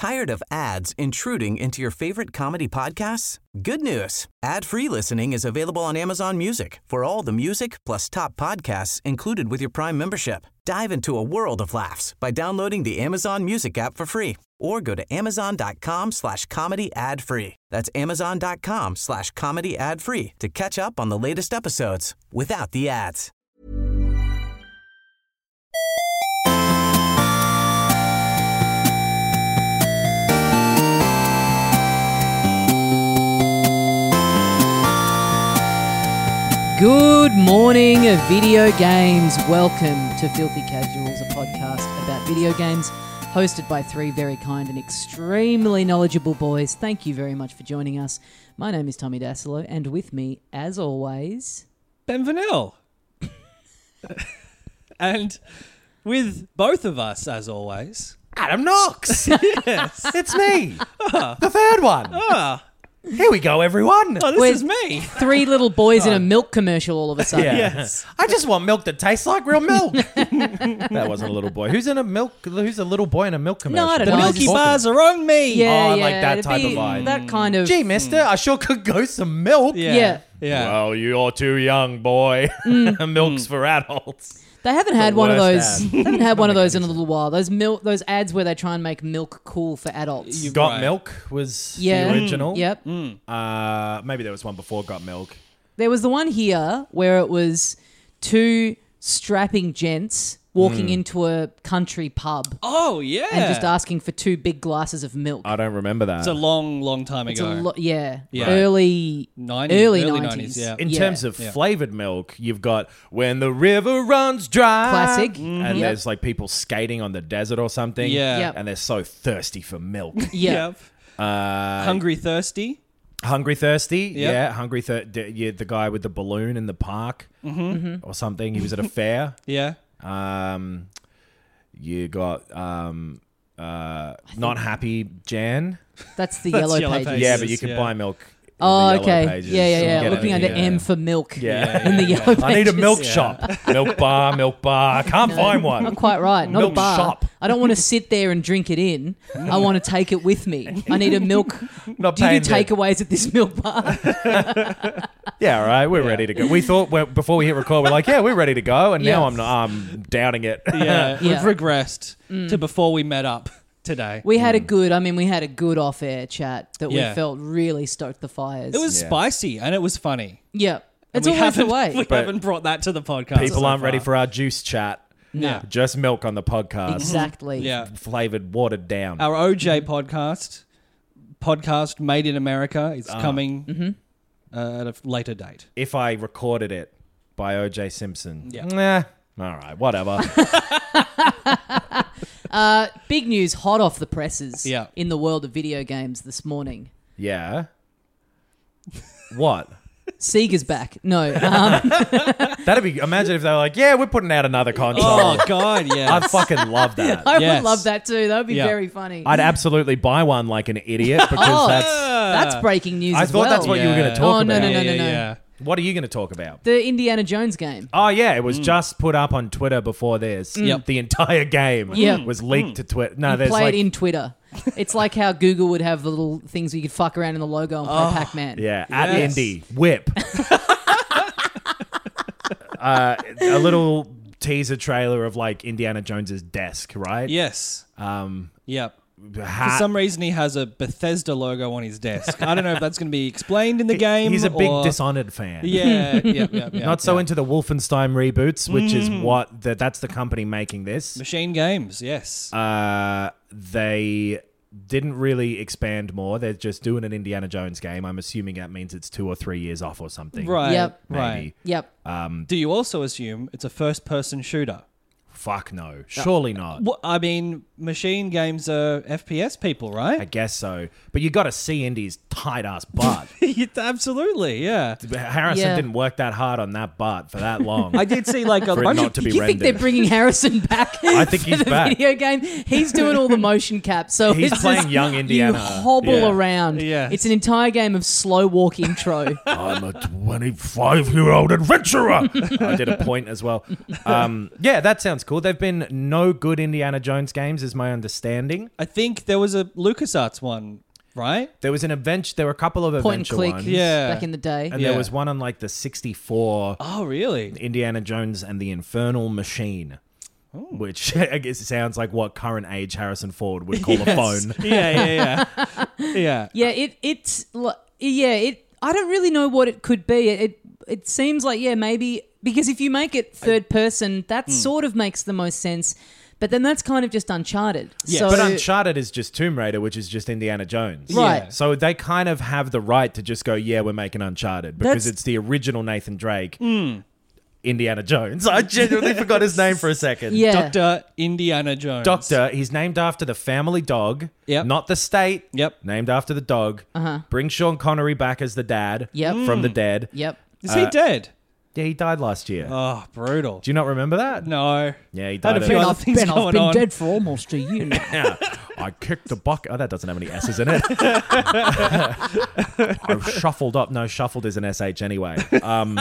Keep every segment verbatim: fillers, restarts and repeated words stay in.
Tired of ads intruding into your favorite comedy podcasts? Good news. Ad-free listening is available on Amazon Music for all the music plus top podcasts included with your Prime membership. Dive into a world of laughs by downloading the Amazon Music app for free or go to amazon.com slash comedy ad free. That's amazon.com slash comedy ad free to catch up on the latest episodes without the ads. Good morning, video games. Welcome to Filthy Casuals, a podcast about video games, hosted by three very kind and extremely knowledgeable boys. Thank you very much for joining us. My name is Tommy Dassolo, and with me, as always, Ben Vanel. And with both of us, as always, Adam Knox. yes, It's me. The third one. ah, Here we go, everyone. oh, this We're- is me. three little boys in a milk commercial all of a sudden. Yeah. Yes. I just want milk that tastes like real milk. That wasn't a little boy. Who's in a milk? Who's a little boy in a milk commercial? I don't The know. Milky just- bars are on me. Yeah, Oh, I yeah, like that it'd type be of vibe. That kind of... Gee, mister, I sure could go some milk. Yeah. Yeah. Yeah. Well, you're too young, boy. Milk's for adults. They haven't had The one of worst those. ad. They haven't had one of those in a little while. Those milk, those ads where they try and make milk cool for adults. You- Got Right. Milk was Yeah. the original. Yep. Uh, maybe there was one before Got Milk. There was the one here where it was two strapping gents walking into a country pub Oh, yeah. and just asking for two big glasses of milk. I don't remember that. It's a long, long time It's ago. a lot, yeah. Yeah. Early, nineties, early early nineties. nineties, yeah. In Yeah. terms of Yeah. flavored milk, you've got When the River Runs Dry. Classic. And Mhm. there's like people skating on the desert or something. Yeah. Yep. And they're so thirsty for milk. yeah. Yep. uh, Hungry, thirsty. Hungry Thirsty. Yep. Yeah. Hungry Thirsty. Yeah, the guy with the balloon in the park Mm-hmm. or something. He was at a fair. Yeah. Um, you got um, uh, Not Happy Jan. That's the That's yellow, Yellow pages. Pages. Yeah, but you can yeah. buy milk. in Oh, the Yellow okay. Pages. Yeah, yeah, You yeah. get Looking it, under yeah. M for milk. Yeah. In the yeah. yellow pages. I need a milk Yeah. shop. Milk bar, milk bar. I can't find one. Not quite right. Not Milk a bar. shop. I don't want to sit there and drink it in. I want to take it with me. I need a milk. Not Do you do paying the- takeaways at this milk bar? Yeah, all right, we're ready to go. We thought well, before we hit record, we're like, yeah, we're ready to go, and now Yeah. I'm not, I'm doubting it. Yeah. Yeah. Mm. We've regressed to before we met up today. We had a good, I mean, we had a good off-air chat that Yeah. we felt really stoked the fires. It was Yeah. spicy and it was funny. yeah. And It's we always the haven't- way. We But haven't brought that to the podcast. People so aren't ready far. for our juice chat. Yeah. Just milk on the podcast. Exactly. Yeah. Flavored, watered down. Our O J podcast, podcast Made in America, is Ah. coming Mm-hmm. uh, at a later date. If I recorded it by O J Simpson. Yeah. Nah. All right, whatever. Uh, big news hot off the presses Yeah. in the world of video games this morning. Yeah. What? Sega's back. No. Um, That'd be. Imagine if they were like, "Yeah, we're putting out another console." Oh, God, yeah. I'd fucking love that. I Yes. would love that too. That would be Yeah. very funny. I'd absolutely buy one like an idiot because Oh. that's. That's breaking news I as thought well. that's what you were going to talk Oh, no, about. no, no, yeah, no, no. yeah. What are you going to talk about? The Indiana Jones game. Oh yeah, it was just put up on Twitter before this. Yep. The entire game Yep. was leaked to Twitter. No, You there's play like it in Twitter. It's like how Google would have the little things where you could fuck around in the logo and play Pac-Man. yeah, at Yes. Indie Whip. uh, a little teaser trailer of like Indiana Jones's desk, right? Yes. Um, Yep. For hat. some reason, he has a Bethesda logo on his desk. I don't know if that's going to be explained in the game. He's a big or... Dishonored fan. Yeah, yeah, yeah, yeah. Not so yeah. into the Wolfenstein reboots, which is what the, that's the company making this. Machine Games, yes. Uh, they didn't really expand more. They're just doing an Indiana Jones game. I'm assuming that means it's two or three years off or something. right, Yep. right. Maybe. Yep. Um, Do you also assume it's a first-person shooter? fuck no. Surely not. Well, I mean, Machine Games are F P S people, I right? guess so. But you got to see Indy's tight ass butt. Absolutely, yeah. Harrison Yeah. didn't work that hard on that butt for that long. I did see like a For it bunch not of to be You think they're rendered. bringing Harrison back I think for he's the back. video game. He's doing all the motion caps. So He's it's playing just, young Indiana. You hobble Yeah. around. Yes. It's an entire game of slow walk intro. I'm a twenty-five-year-old adventurer. I did a point as well. Um, yeah, that sounds cool. There've been no good Indiana Jones games, is my understanding. I think there was a LucasArts one, right? There was an adventure. There were a couple of Point and adventure click ones. Yeah. back in the day. And Yeah. there was one on like the sixty-four, Oh, really? Indiana Jones and the Infernal Machine. Which I guess sounds like what current age Harrison Ford would call a phone. Yeah, yeah, yeah. yeah. Yeah, it it's li- yeah, it I don't really know what it could be. It it seems like yeah, maybe because if you make it third person, that Hmm. sort of makes the most sense. But then that's kind of just Uncharted. Yeah, so, But Uncharted is just Tomb Raider, which is just Indiana Jones. Right. Yeah. So they kind of have the right to just go, yeah, we're making Uncharted because That's- it's the original Nathan Drake, Indiana Jones. I genuinely forgot his name for a second. yeah. Doctor Indiana Jones. Doctor, he's named after the family dog, Yep. not the state. Yep. Named after the dog. Uh-huh. Bring Sean Connery back as the dad Yep. from the dead. Yep. Is he Uh, dead? Yeah, he died last year. Oh, brutal. Do you not remember that? No. Yeah, he Had died. a few of- other things going on. for almost a year now. Yeah. I kicked the bucket. Oh, that doesn't have any S's in it. I've shuffled up. No, shuffled is an S H anyway. Um,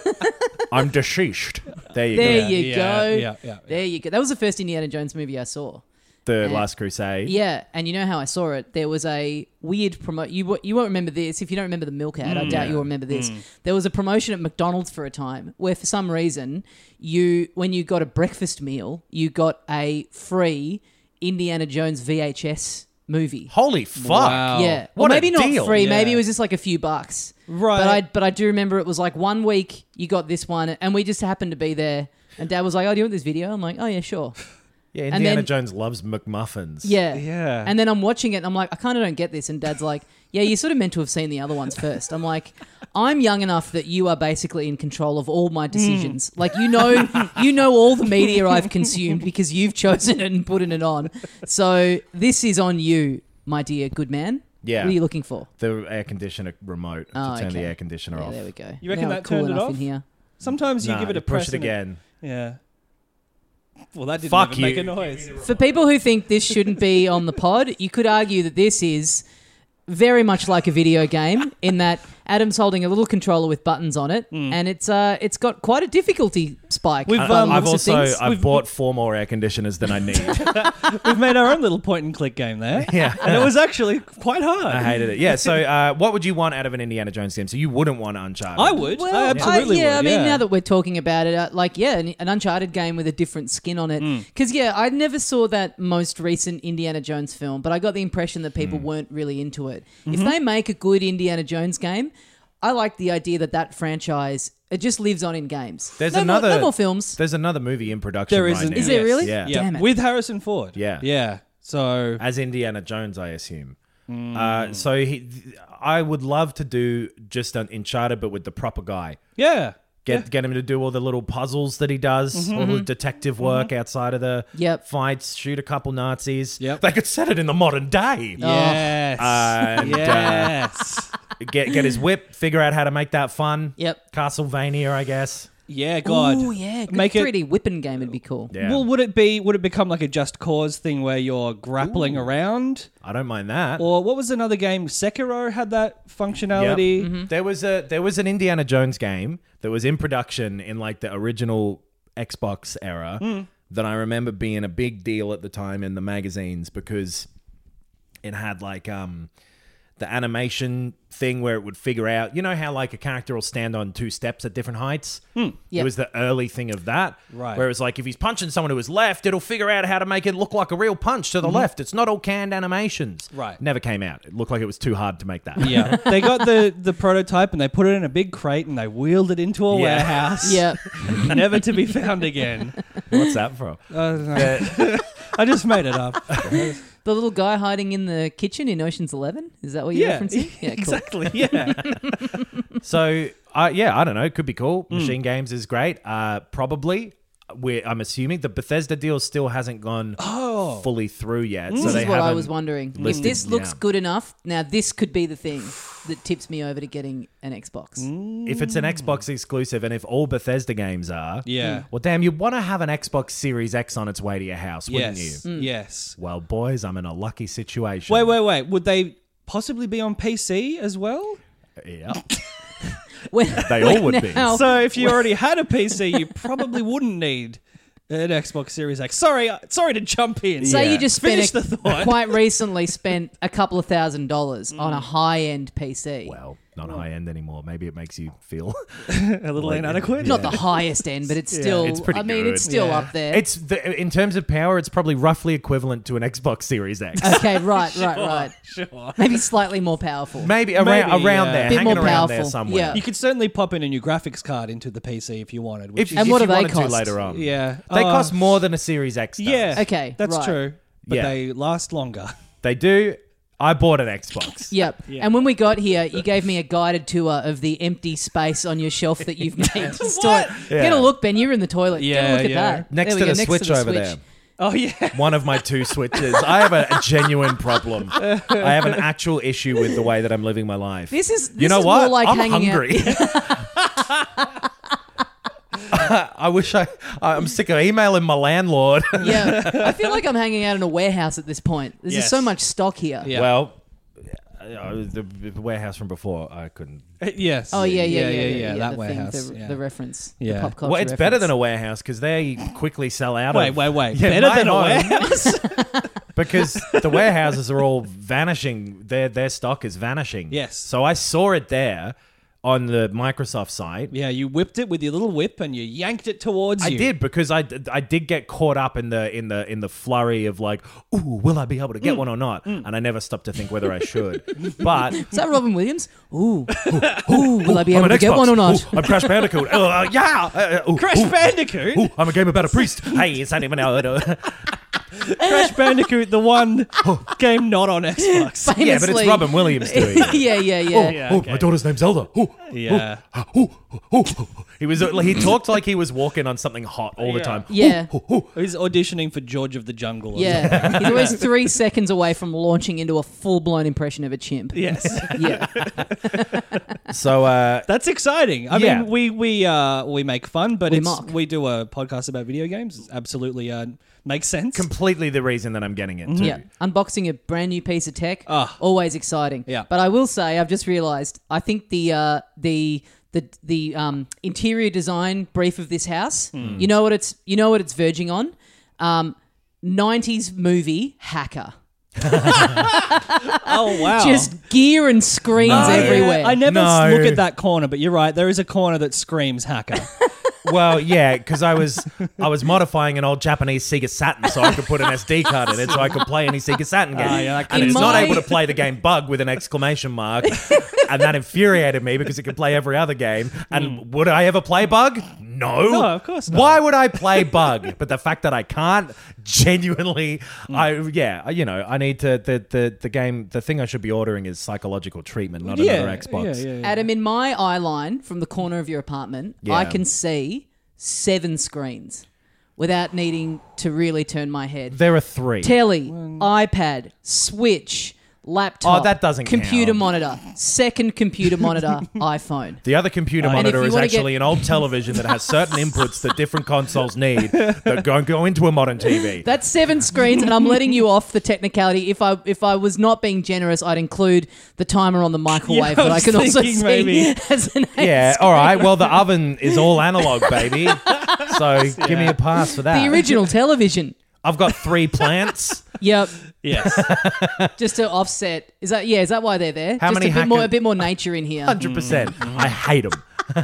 I'm deceased. There you There go. you Yeah, go. yeah, yeah, yeah. There you go. That was the first Indiana Jones movie I saw. The Uh, Last Crusade. Yeah, and you know how I saw it? There was a weird promo. You wo- you won't remember this if you don't remember the milk ad. I doubt you'll remember this. There was a promotion at McDonald's for a time where, for some reason, you when you got a breakfast meal, you got a free Indiana Jones V H S movie. Holy fuck. Wow. Yeah, What or a maybe not deal. free. Maybe Yeah. it was just like a few bucks. Right. But I but I do remember it was like one week you got this one, and we just happened to be there. And Dad was like, "Oh, do you want this video?" I'm like, "Oh yeah, sure." Yeah, And Indiana then- Jones loves McMuffins. Yeah. Yeah. And then I'm watching it and I'm like, I kind of don't get this. And Dad's like, yeah, you sort of meant to have seen the other ones first. I'm like, I'm young enough that you are basically in control of all my decisions. Like, you know, you know all the media I've consumed because you've chosen it and put it on. So this is on you, my dear good man. Yeah. What are you looking for? The air conditioner remote Oh, to turn okay. the air conditioner Yeah, off. there we go. You reckon Now that we're cool turned it enough off? in here. Sometimes you Nah, give it a you push press it and again. Yeah. Well, that didn't Fuck even make you. a noise. For people who think this shouldn't be on the pod, you could argue that this is very much like a video game in that Adam's holding a little controller with buttons on it, and it's uh, it's got quite a difficulty spike. We've, by the um, looks I've of also things. I've We've- bought four more air conditioners than I need. We've made our own little point and click game there. Yeah. And it was actually quite hard. I hated it. Yeah. So, uh, what would you want out of an Indiana Jones game? So you wouldn't want Uncharted. I would. Well, I absolutely I, yeah, would. I mean, yeah. now that we're talking about it, uh, like, yeah, an, an Uncharted game with a different skin on it. Mm. Because, yeah, I never saw that most recent Indiana Jones film, but I got the impression that people weren't really into it. Mm-hmm. If they make a good Indiana Jones game, I like the idea that that franchise, it just lives on in games. There's no another. More, no more films. There's another movie in production. There right isn't. now. Is there really? Yeah. Yeah. Damn it. With Harrison Ford. Yeah. Yeah. So As Indiana Jones, I assume. Mm. Uh, so he, I would love to do just an Uncharted, but with the proper guy. yeah. Get get him to do all the little puzzles that he does, all the detective work outside of the Yep. fights, shoot a couple Nazis. Yep. They could set it in the modern day. Yes. And, uh, yes. Get get his whip, figure out how to make that fun. Yep. Castlevania, I guess. Yeah, God. Oh, yeah. Good Make it- three D whipping game would be cool. Yeah. Well, would it be? Would it become like a Just Cause thing where you're grappling around? I don't mind that. Or what was another game? Sekiro had that functionality. Mm-hmm. There was a there was an Indiana Jones game that was in production in like the original Xbox era Mm. that I remember being a big deal at the time in the magazines because it had like um the animation thing where it would figure out, you know how like a character will stand on two steps at different heights? Yep. It was the early thing of that. Right. Where it was like if he's punching someone to his left, it'll figure out how to make it look like a real punch to the left. It's not all canned animations. Right. Never came out. It looked like it was too hard to make that. Yeah. They got the, the prototype and they put it in a big crate and they wheeled it into a Yeah. warehouse. Yeah. Never to be found again. What's that for? Uh, no. I just made it up. The little guy hiding in the kitchen in Ocean's Eleven? Is that what you're Yeah, referencing? Yeah, cool. exactly. Yeah. So, uh, yeah, I don't know. Could be cool. Hmm. Machine Games is great. Uh, probably, we're, I'm assuming the Bethesda deal still hasn't gone fully through yet. So This they is what I haven't was wondering. If listed- this looks yeah. good enough, now this could be the thing. that tips me over to getting an Xbox. If it's an Xbox exclusive, and if all Bethesda games are, Yeah. well, damn, you'd want to have an Xbox Series X on its way to your house, wouldn't Yes. you? Yes. Well, boys, I'm in a lucky situation. Wait, wait, wait. Would they possibly be on P C as well? Yeah, When- they all would be. now- So if you already had a P C, you probably wouldn't need an Xbox Series X. Sorry, uh, sorry to jump in. Say Yeah. you just spent Finish a, the thought. quite recently spent a couple of thousand dollars on a high end P C. Well, not high end anymore. Maybe it makes you feel A little inadequate. Not the highest end, but it's still. It's pretty I mean, good. it's still Yeah. up there. it's the, in terms of power, it's probably roughly equivalent to an Xbox Series X. okay, right, right, right. Sure. Maybe slightly more powerful. Maybe around Maybe, around yeah. there, Bit hanging more around there powerful, somewhere. yeah. You could certainly pop in a new graphics card into the P C if you wanted. Which If, is, And if what you do they wanted to cost? later on, yeah, they Uh, cost more than a Series X does. Yeah, Okay, that's right. true. But Yeah. they last longer. They do. I bought an Xbox. Yep. Yeah. And when we got here, you gave me a guided tour of the empty space on your shelf that you've made to store it. Yeah. Get a look, Ben. You're in the toilet. Get Yeah, a look at yeah. that. Next There to we the go, switch over there. Oh yeah. One of my two switches. I have a, a genuine problem. I have an actual issue with the way that I'm living my life. This is this you know is what? more like I'm hanging hungry. I wish I. I'm sick of emailing my landlord. out. Yeah. I feel like I'm hanging out in a warehouse at this point. There's just Yes. so much stock here. Yeah. Well, uh, the, the warehouse from before, I couldn't. Yes. Oh yeah, yeah, yeah, yeah, yeah. yeah, that the warehouse. Thing, the, yeah. the reference. Yeah. The pop culture Well, it's better reference. than a warehouse because they quickly sell out. Wait, of, wait, wait. Yeah, Better my than a home. warehouse? because the warehouses are all vanishing. Their their stock is vanishing. Yes. So I saw it there on the Microsoft site. Yeah, you whipped it with your little whip and you yanked it towards I you. did because I, d- I did get caught up in the in the in the flurry of like, ooh, will I be able to Mm. get one or not? And I never stopped to think whether I should. But Is that Robin Williams? Ooh. Ooh, will I be I'm able an to get Xbox. one or not? Ooh, I'm Crash Bandicoot. Oh, uh, yeah. Uh, uh, ooh, Crash ooh, Bandicoot? Ooh, I'm a game about a priest. Hey, it's not even out. Crash Bandicoot, the one game not on Xbox. Famously. Yeah, but it's Robin Williams doing it. yeah, yeah, yeah. Oh, Yeah, oh, okay. my daughter's name's Zelda. Ooh, Yeah. ooh, ooh, ooh, ooh. He was uh, he talked like he was walking on something hot all the Yeah. time. Yeah. Ooh, ooh, ooh. He's auditioning for George of the Jungle. or Yeah. He's always three seconds away from launching into a full blown impression of a chimp. something. Yes. Yeah. So uh, That's exciting. I Yeah. mean, we we uh we make fun, but We it's mock. we do a podcast about video games. It's absolutely uh makes sense. completely the reason that I'm getting it too. Yeah. Unboxing a brand new piece of tech. Ah. Always exciting. Yeah. But I will say, I've just realized, I think the uh, the the the um, interior design brief of this house, Hmm. you know what it's you know what it's verging on? Um, nineties movie Hacker. oh wow. Just gear and screens Oh, yeah. everywhere. I never No. look at that corner, but you're right. There is a corner that screams hacker. Well, yeah, because I was I was modifying an old Japanese Sega Saturn so I could put an S D card in it so I could play any Sega Saturn game. Ah, yeah, that and In it's not my- able to play the game Bug with an exclamation mark, and that infuriated me because it could play every other game. And would I ever play Bug? No, No, of course not. Why would I play Bug? But the fact that I can't, genuinely, Hmm. I yeah, you know, I need to the the the game. The thing I should be ordering is psychological treatment, not yeah, another Xbox. Yeah, yeah, yeah. Adam, in my eye line from the corner of your apartment, Yeah. I can see seven screens without needing to really turn my head. There are three. Telly, iPad, Switch, laptop. Oh, that doesn't computer count. monitor, second computer monitor, iPhone. The other computer And monitor if you is wanna actually get- an old television that has certain inputs that different consoles need that go, go into a modern T V. That's seven screens, and I'm letting you off the technicality. If I if I was not being generous, I'd include the timer on the microwave Yeah, I that I was can also thinking see maybe. as an eight Yeah, screen. all right. Well, the oven is all analog, baby. So give me a pass for that. The original television. I've got three plants. Yep. Yes. Just to offset. Is that yeah? Is that why they're there? How Just many a bit more, hacker- a bit more nature in here. one hundred percent. I hate them.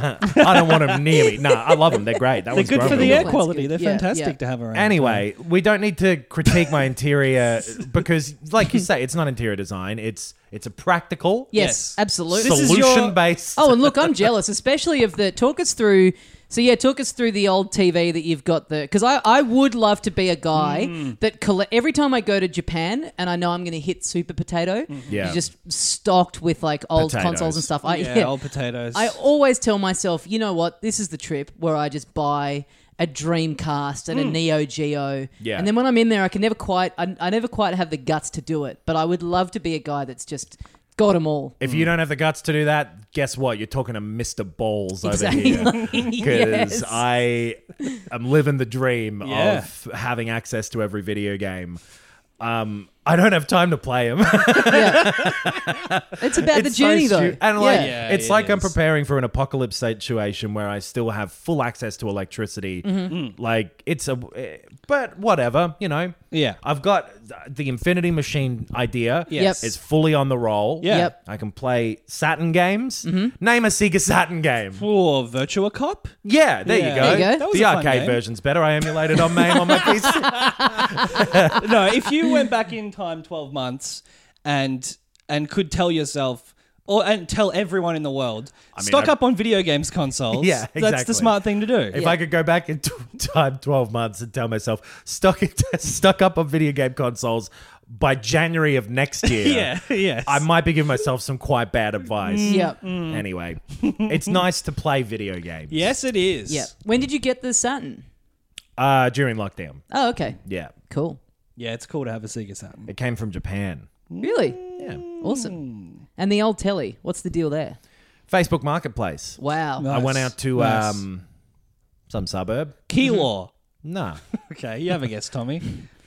I don't want them near me. No, I love them. They're great. That They're one's good for grown the me. air That's quality. good. They're Yeah, fantastic yeah. to have around. Anyway, we don't need to critique my interior because, like you say, it's not interior design. It's it's a practical, Yes, Yes. absolutely. This is your- solution based. Oh, and look, I'm jealous, especially of the. Talk us through. So yeah, talk us through the old T V that you've got there, because I, I would love to be a guy Mm. that collect every time I go to Japan and I know I'm going to hit Super Potato. Yeah. you're just stocked with like old Potatoes. consoles and stuff. I, yeah, yeah. old potatoes. I always tell myself, you know what, this is the trip where I just buy a Dreamcast and a Neo Geo. Yeah. And then when I'm in there, I can never quite, I, I never quite have the guts to do it. But I would love to be a guy that's just Got them all. If you don't have the guts to do that, guess what? You're talking to Mister Balls Exactly. over here. Because Yes. I am living the dream Yeah. of having access to every video game. Um, I don't have time to play them. Yeah. It's about the It's so journey, though. stu- And like, yeah. Yeah, it's it like I'm is. preparing for an apocalypse situation where I still have full access to electricity. Mm-hmm. Like, it's a, but whatever, you know. Yeah. I've got the Infinity Machine idea. Yes. Yep. It's fully on the roll. Yeah. Yep. I can play Saturn games. Name a Sega Saturn game. For Virtua Cop? Yeah, there Yeah. you go. There you go. That was The a fun arcade game. version's better. I emulated on MAME on my P C. No, if you went back in time twelve months and and could tell yourself or and tell everyone in the world, mean, stock I- up on video games consoles. Yeah, That's exactly. the smart thing to do. If Yeah. I could go back in t- time twelve months and tell myself, stuck, it, stuck up on video game consoles by January of next year, yeah, yes. I might be giving myself some quite bad advice. Yep. Anyway, it's nice to play video games. Yes, it is. Yep. When did you get the Saturn? Uh, during lockdown. Oh, okay. Yeah. Cool. Yeah, it's cool to have a Sega Saturn. It came from Japan. Really? Yeah. Awesome. And the old telly, what's the deal there? Facebook Marketplace. Wow. No. I Nice. went out to Nice. um, some suburb. Key law. Nah. Okay, you have a guess, Tommy.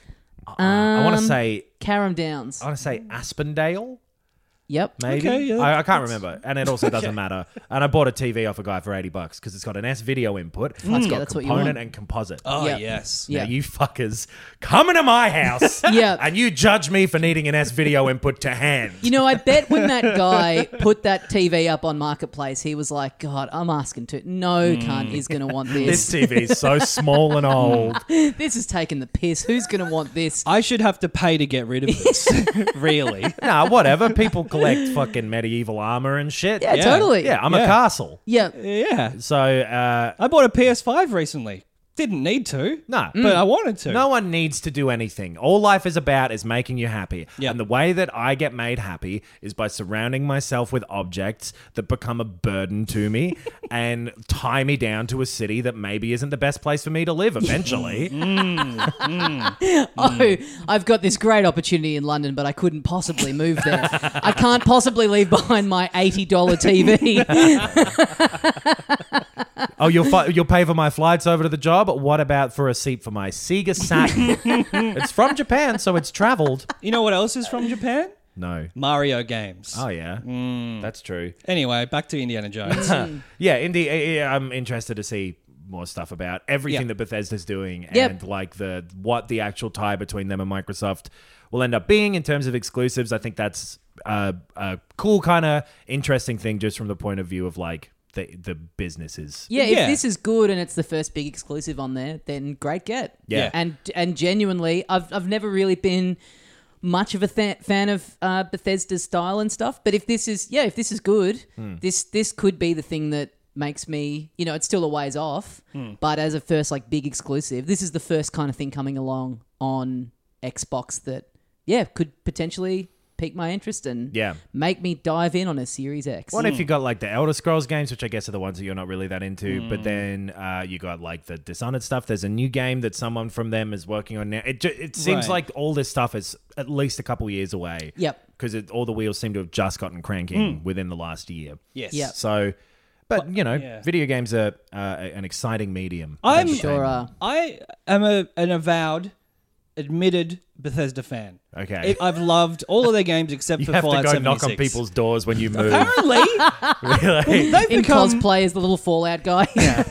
I want to Um, say, Carrum Downs. I want to say Aspendale. Yep. Maybe. Okay, yeah, I, I can't that's- remember. And it also doesn't matter. And I bought a T V off a guy for eighty bucks because it's got an S video input. It's yeah, got that's what you component want. and composite. Oh, Yeah. yes. Yeah. Now, you fuckers come into my house Yeah. and you judge me for needing an S video input to hand. You know, I bet when that guy put that T V up on Marketplace, he was like, God, I'm asking to. No cunt is going to want This this. T V is so small and old. This is taking the piss. Who's going to want this? I should have to pay to get rid of this. Really? Nah, whatever. People collect fucking medieval armor and shit. Yeah, Yeah. totally. Yeah, I'm Yeah. a castle. Yeah. Yeah. So, uh, I bought a P S five recently. Didn't need to. no. But I wanted to. No one needs to do anything. All life is about is making you happy. Yep. And the way that I get made happy is by surrounding myself with objects that become a burden to me and tie me down to a city that maybe isn't the best place for me to live eventually. Oh, I've got this great opportunity in London, but I couldn't possibly move there. I can't possibly leave behind my eighty dollars T V. Oh, you'll fi- you'll pay for my flights over to the job? What about for a seat for my Sega Saturn? It's from Japan, so it's traveled. You know what else is from Japan? No. Mario games. Oh, yeah. That's true. Anyway, back to Indiana Jones. Yeah, Indy, yeah, I'm interested to see more stuff about everything Yeah. that Bethesda's doing Yep. and like the what the actual tie between them and Microsoft will end up being in terms of exclusives. I think that's a, a cool kind of interesting thing just from the point of view of like the the businesses. Yeah, Yeah. if this is good and it's the first big exclusive on there, then great get. Yeah. And and genuinely, I've I've never really been much of a th- fan of uh, Bethesda's style and stuff. But if this is yeah, if this is good, Hmm. this this could be the thing that makes me, you know, it's still a ways off. But as a first like big exclusive, this is the first kind of thing coming along on Xbox that yeah could potentially pique my interest and Yeah. make me dive in on a Series X. What if you got like the Elder Scrolls games, which I guess are the ones that you're not really that into, but then uh, you got like the Dishonored stuff. There's a new game that someone from them is working on now. It ju- it seems Right. like all this stuff is at least a couple years away. Yep. Because all the wheels seem to have just gotten cranking within the last year. Yes. Yeah. So, but you know, yeah. video games are uh, an exciting medium. I'm Sure are. I am a, an avowed, admitted Bethesda fan. Okay. It, I've loved all of their games except You for have to Fallout go knock on seventy-six. people's doors when you move. Apparently, Really? they've In become. cosplay as the little Fallout guy.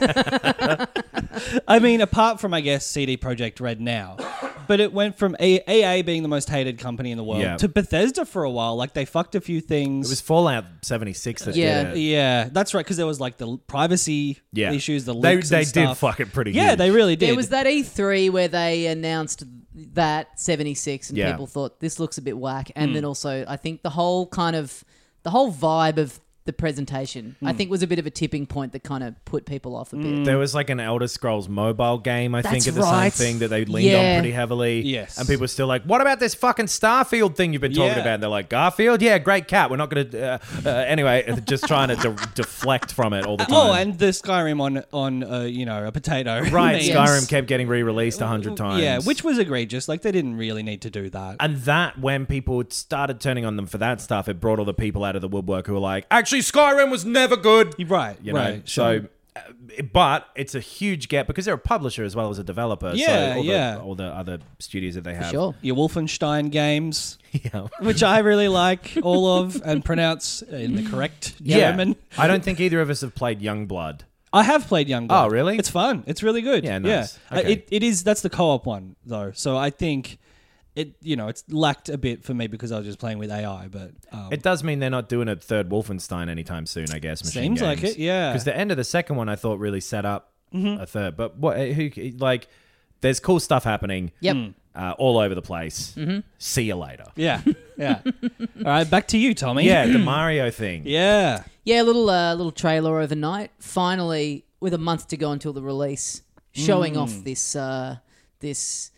I mean, apart from I guess C D Projekt Red now, but it went from A A being the most hated company in the world Yeah. to Bethesda for a while. Like they fucked a few things. It was Fallout seventy-six that Yeah. did it. yeah, that's right. Because there was like the privacy Yeah. issues, the They, leaks they and did stuff. fuck it pretty Yeah, huge. they really did. There was that E three where they announced that seventy-six and Yeah. people thought this looks a bit whack. And then also I think the whole kind of the whole vibe of the presentation. I think was a bit of a tipping point that kind of put people off a bit. There was like an Elder Scrolls mobile game, I think, That's at the right. same thing that they leaned Yeah. on pretty heavily. Yes. And people were still like, what about this fucking Starfield thing you've been talking Yeah. about? And they're like, Garfield? Yeah, great cat. We're not going to... Uh, uh, anyway, just trying to de- deflect from it all the time. Oh, and the Skyrim on on uh, you know a potato. Right, Yes. Skyrim kept getting re-released a hundred times. Yeah, which was egregious. Like they didn't really need to do that. And that, when people started turning on them for that stuff, it brought all the people out of the woodwork who were like, actually, Skyrim was never good. Right, You know? right. So, uh, but it's a huge gap because they're a publisher as well as a developer. Yeah, so all yeah. The, all the other studios that they have. Sure. Your Wolfenstein games, Yeah. which I really like all of and pronounce in the correct Yeah. German. I don't think either of us have played Youngblood. I have played Youngblood. Oh, really? It's fun. It's really good. Yeah, nice. Yeah. Uh, Okay. It, it is. That's the co-op one though. So I think it. You know, it's lacked a bit for me because I was just playing with A I. But um, It does mean they're not doing a third Wolfenstein anytime soon, I guess. Machine Seems like Games. it, yeah. Because the end of the second one, I thought, really set up a third. But what? Who? Like, there's cool stuff happening. Yep. Uh, all over the place. See you later. yeah, yeah. All right, back to you, Tommy. Yeah, the Mario thing. yeah. Yeah, a little uh, little trailer overnight. Finally, with a month to go until the release, showing off this uh, this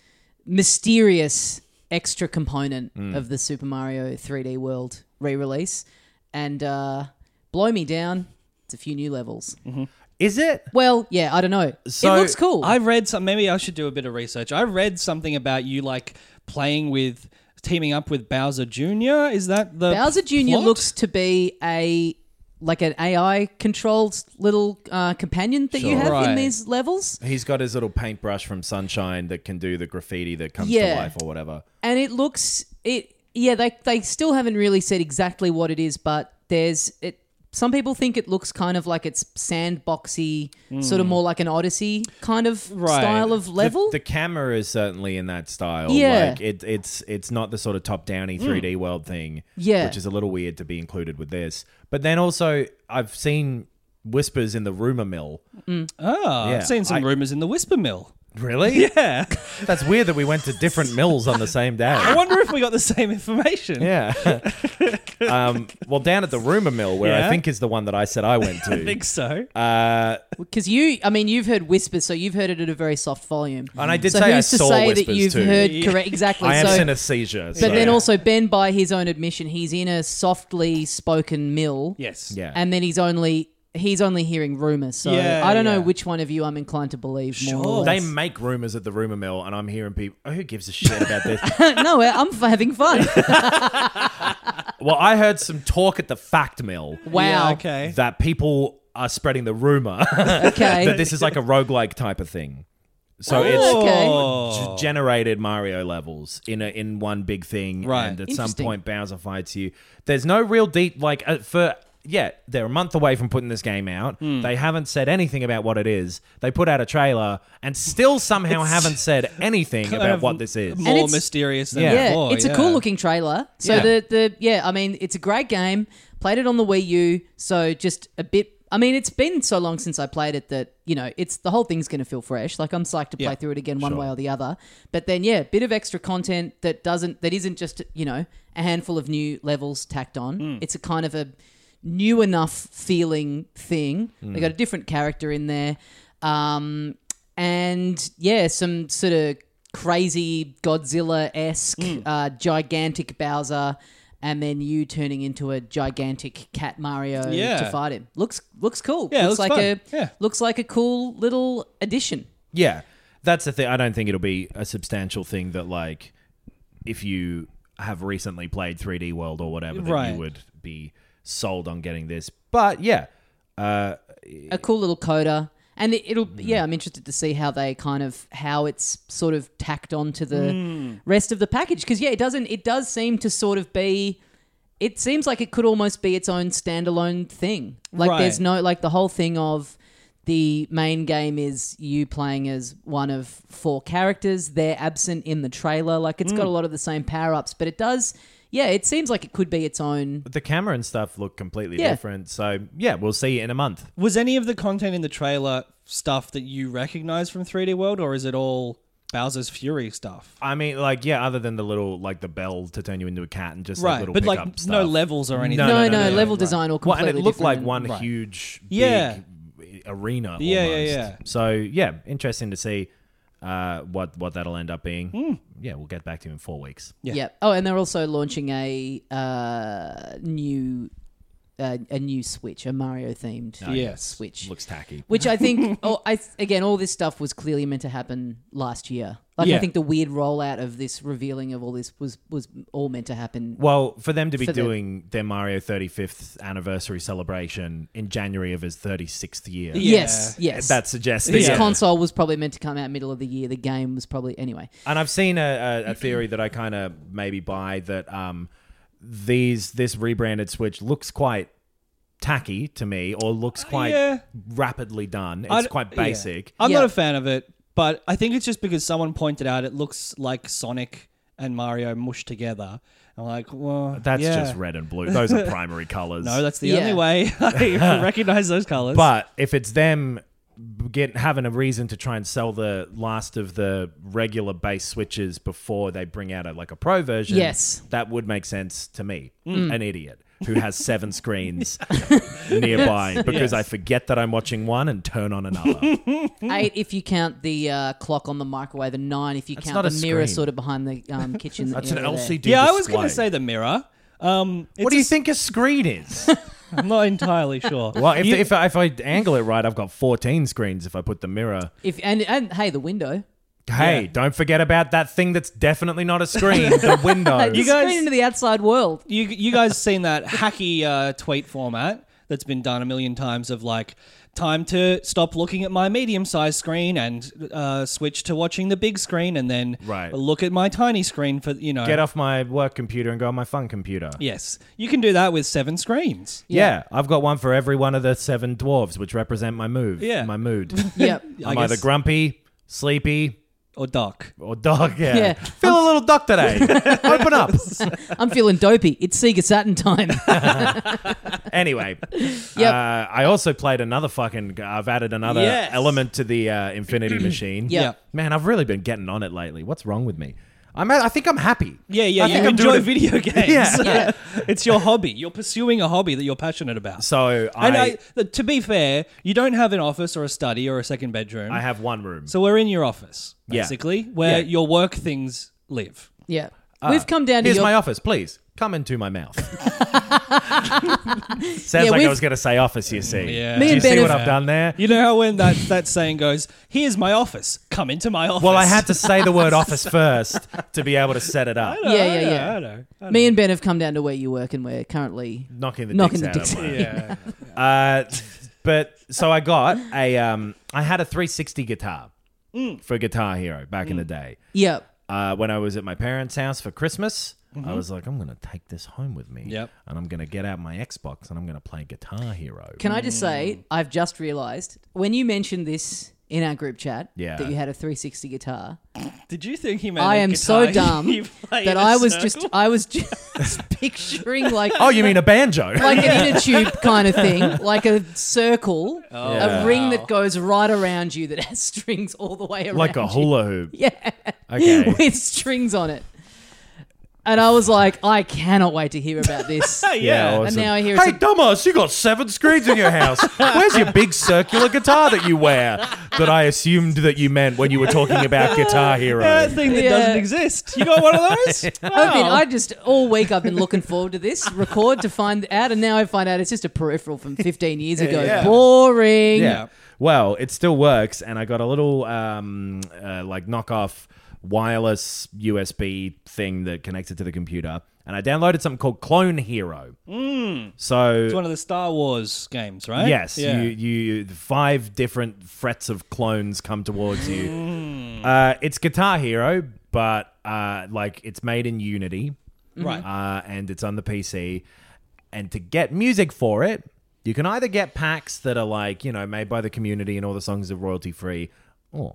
mysterious extra component of the Super Mario three D World re-release, and uh, blow me down. It's a few new levels. Is it? Well, yeah, I don't know. So, it looks cool. I read some. Maybe I should do a bit of research. I read something about you like playing with, teaming up with Bowser Junior Is that the Bowser Junior plot? looks to be a like an A I controlled little uh, companion that you Sure. have in Right. these levels. He's got his little paintbrush from Sunshine that can do the graffiti that comes Yeah. to life or whatever. And it looks it yeah, they they still haven't really said exactly what it is, but there's it some people think it looks kind of like it's sandboxy, sort of more like an Odyssey kind of Right. style of level. The, the camera is certainly in that style. Yeah. Like it, it's it's not the sort of top downy three D world thing. Yeah. Which is a little weird to be included with this. But then also I've seen whispers in the rumor mill. Oh, Yeah, I've seen some I- rumors in the Whisper Mill. Really? Yeah. That's weird that we went to different mills on the same day. I wonder if we got the same information. Yeah. um, well, down at the rumor mill, where I Yeah. think is the one that I said I went to. I think so. uh, Because you, I mean, you've heard whispers, so you've heard it at a very soft volume. and I did so say I who's to saw say whispers that you've too. heard Yeah. correct? Exactly. I am so, synesthesia. but so- then also Ben, by his own admission, he's in a softly spoken mill. Yes. yeah. And then he's only he's only hearing rumors. So Yeah, I don't know yeah. which one of you I'm inclined to believe more. Sure. Or They less. make rumors at the rumor mill, and I'm hearing people. Oh, who gives a shit about this? no, I'm f- having fun. Well, I heard some talk at the fact mill Wow. Yeah, okay. that people are spreading the rumor Okay. that this is like a roguelike type of thing. So Oh, it's okay. Oh. g- generated Mario levels in a, in one big thing, Right. and at some Interesting. point Bowser fights you. There's no real deep like uh, for. Yeah, they're a month away from putting this game out. Hmm. They haven't said anything about what it is. They put out a trailer and still somehow It's haven't said anything kind about of what this is. More it's- mysterious than Yeah. Yeah, before. it's a cool looking trailer. So Yeah. the the yeah, I mean, it's a great game. Played it on the Wii U, so just a bit. I mean, it's been so long since I played it that you know, it's the whole thing's going to feel fresh. Like I'm psyched to play Yeah. through it again, one Sure. way or the other. But then, yeah, bit of extra content that doesn't that isn't just you know a handful of new levels tacked on. Hmm. It's a kind of a new enough feeling thing. They got a different character in there, um, and yeah, some sort of crazy Godzilla esque, Hmm. uh, gigantic Bowser, and then you turning into a gigantic cat Mario Yeah. to fight him. Looks looks cool. Yeah, it looks, looks like fun. a Yeah. looks like a cool little addition. Yeah, that's the thing. I don't think it'll be a substantial thing that, like, if you have recently played three D World or whatever, that Right. you would be sold on getting this. But yeah, uh, A cool little coda. And it, it'll, Mm. yeah, I'm interested to see how they kind of, how it's sort of tacked onto the Mm. rest of the package. Because, yeah, it doesn't, it does seem to sort of be, it seems like it could almost be its own standalone thing. Like, Right. there's no, like, the whole thing of the main game is you playing as one of four characters. They're absent in the trailer. Like, it's Mm. got a lot of the same power ups, but it does, yeah, it seems like it could be its own. the camera and stuff look completely Yeah. different. So yeah, we'll see in a month. Was any of the content in the trailer stuff that you recognize from three D World, or is it all Bowser's Fury stuff. I mean, like, yeah, other than the little, like, the bell to turn you into a cat and just, like, Right, little but like pickup no stuff. levels or anything. No, no, no, no, level right. design or Well, completely and it looked different. like one Right. huge, Yeah. big arena Yeah, yeah, almost. yeah. So, yeah, interesting to see uh, what, what that'll end up being. Hmm. Yeah, we'll get back to you in four weeks. Yeah. Yeah. Oh, and they're also launching a uh, new uh, a new Switch, a Mario themed Oh, yes. Switch. Looks tacky. Which I think, oh, I again, all this stuff was clearly meant to happen last year. Like Yeah. I think the weird rollout of this revealing of all this was was all meant to happen. Well, for them to be For the- doing their Mario thirty-fifth anniversary celebration in January of his thirty-sixth year, Yeah. Yes, yes. that suggests this yeah. console was probably meant to come out middle of the year. The game was probably anyway. And I've seen a, a, a theory that I kind of maybe buy that um, these this rebranded Switch looks quite tacky to me, or looks quite yeah. rapidly done. It's I d- quite yeah. basic. I'm Yeah. not a fan of it, but I think it's just because someone pointed out it looks like Sonic and Mario mushed together. I'm like, well, That's yeah. just red and blue. Those are primary colors. No, that's the Yeah. only way I recognize those colors. But if it's them get having a reason to try and sell the last of the regular base Switches before they bring out a, like a pro version, Yes. that would make sense to me, an idiot who has seven screens nearby because Yes. I forget that I'm watching one and turn on another. Eight if you count the uh, clock on the microwave, and nine if you That's count not the a mirror screen. sort of behind the um, kitchen. That's an area L there. C D yeah, I display. was going to say the mirror. Um, it's What do you a s- think a screen is? I'm not entirely sure. Well, if, You- if, I, if I angle it right, I've got fourteen screens if I put the mirror. If and and hey, the window. Hey, Yeah. don't forget about that thing that's definitely not a screen, the window. You You guys- screen into the outside world. You you guys seen that hacky uh, tweet format that's been done a million times of like time to stop looking at my medium-sized screen and uh, switch to watching the big screen and then Right. look at my tiny screen for you know Get off my work computer and go on my fun computer. Yes, you can do that with seven screens. Yeah, I've got one for every one of the seven dwarves, which represent my move. Yeah. My mood. Yep. I I'm either guess- grumpy, sleepy, Or dock. or dog. Yeah. Yeah. Feel a little duck today. Open up. I'm feeling dopey. It's Sega Saturn time. Anyway, Yep. uh, I also played another fucking. I've added another Yes. element to the uh, Infinity Machine. Yeah. Yeah. Man, I've really been getting on it lately. What's wrong with me? I'm. I think I'm happy. Yeah, yeah, I you think I'm enjoy doing it- video games. Yeah. Yeah. It's your hobby. You're pursuing a hobby that you're passionate about. So I, and I, I, to be fair, you don't have an office or a study or a second bedroom. have one room. So we're in your office, Yeah. basically, where Yeah. your work things live. Yeah. We've come down to Here's your... my office, please. Come into my mouth. Sounds Yeah, like I we've- was going to say office, you see. Yeah. Me Do you and see Ben what have- I've done there? You know how when that, that saying goes, here's my office, come into my office. Well, I had to say the word office first to be able to set it up. Yeah, yeah, yeah. I know. I know. Me and Ben have come down to where you work, and we're currently Knocking the knocking dicks the out dicks of out. my- Yeah. Uh, but so I got a, um, I had a three sixty guitar for Guitar Hero back in the day. Yep. Uh, when I was at my parents' house for Christmas, I was like, I'm going to take this home with me. Yep. And I'm going to get out my Xbox and I'm going to play Guitar Hero. Can I just say, I've just realised when you mentioned this in our group chat Yeah. that you had a three sixty guitar, Did you think he meant I a am guitar so dumb you play that in a I was circle? just I was just picturing like Oh, you mean a banjo? like an inner tube kind of thing, like a circle, Yeah. a ring that goes right around you that has strings all the way around. Like a you. hula hoop. Yeah. Okay. With strings on it. And I was like, I cannot wait to hear about this. Yeah. awesome. And now I hear it's Hey, a- dumbass, you got seven screens in your house. Where's your big circular guitar that you wear? That I assumed that you meant when you were talking about Guitar Hero. That thing that Yeah. doesn't exist. You got one of those? I've been, Wow. I just all week I've been looking forward to this record to find out, and now I find out it's just a peripheral from fifteen years ago. Yeah. Boring. Yeah. Well, it still works, and I got a little um, uh, like knockoff wireless U S B thing that connected to the computer, and I downloaded something called Clone Hero. Mm. So It's one of the Star Wars games, right? yes, Yeah. you you five different frets of clones come towards you. Uh, it's Guitar Hero, but uh, like it's made in Unity, Right. uh, and it's on the P C. And to get music for it, you can either get packs that are like, you know, made by the community and all the songs are royalty free, or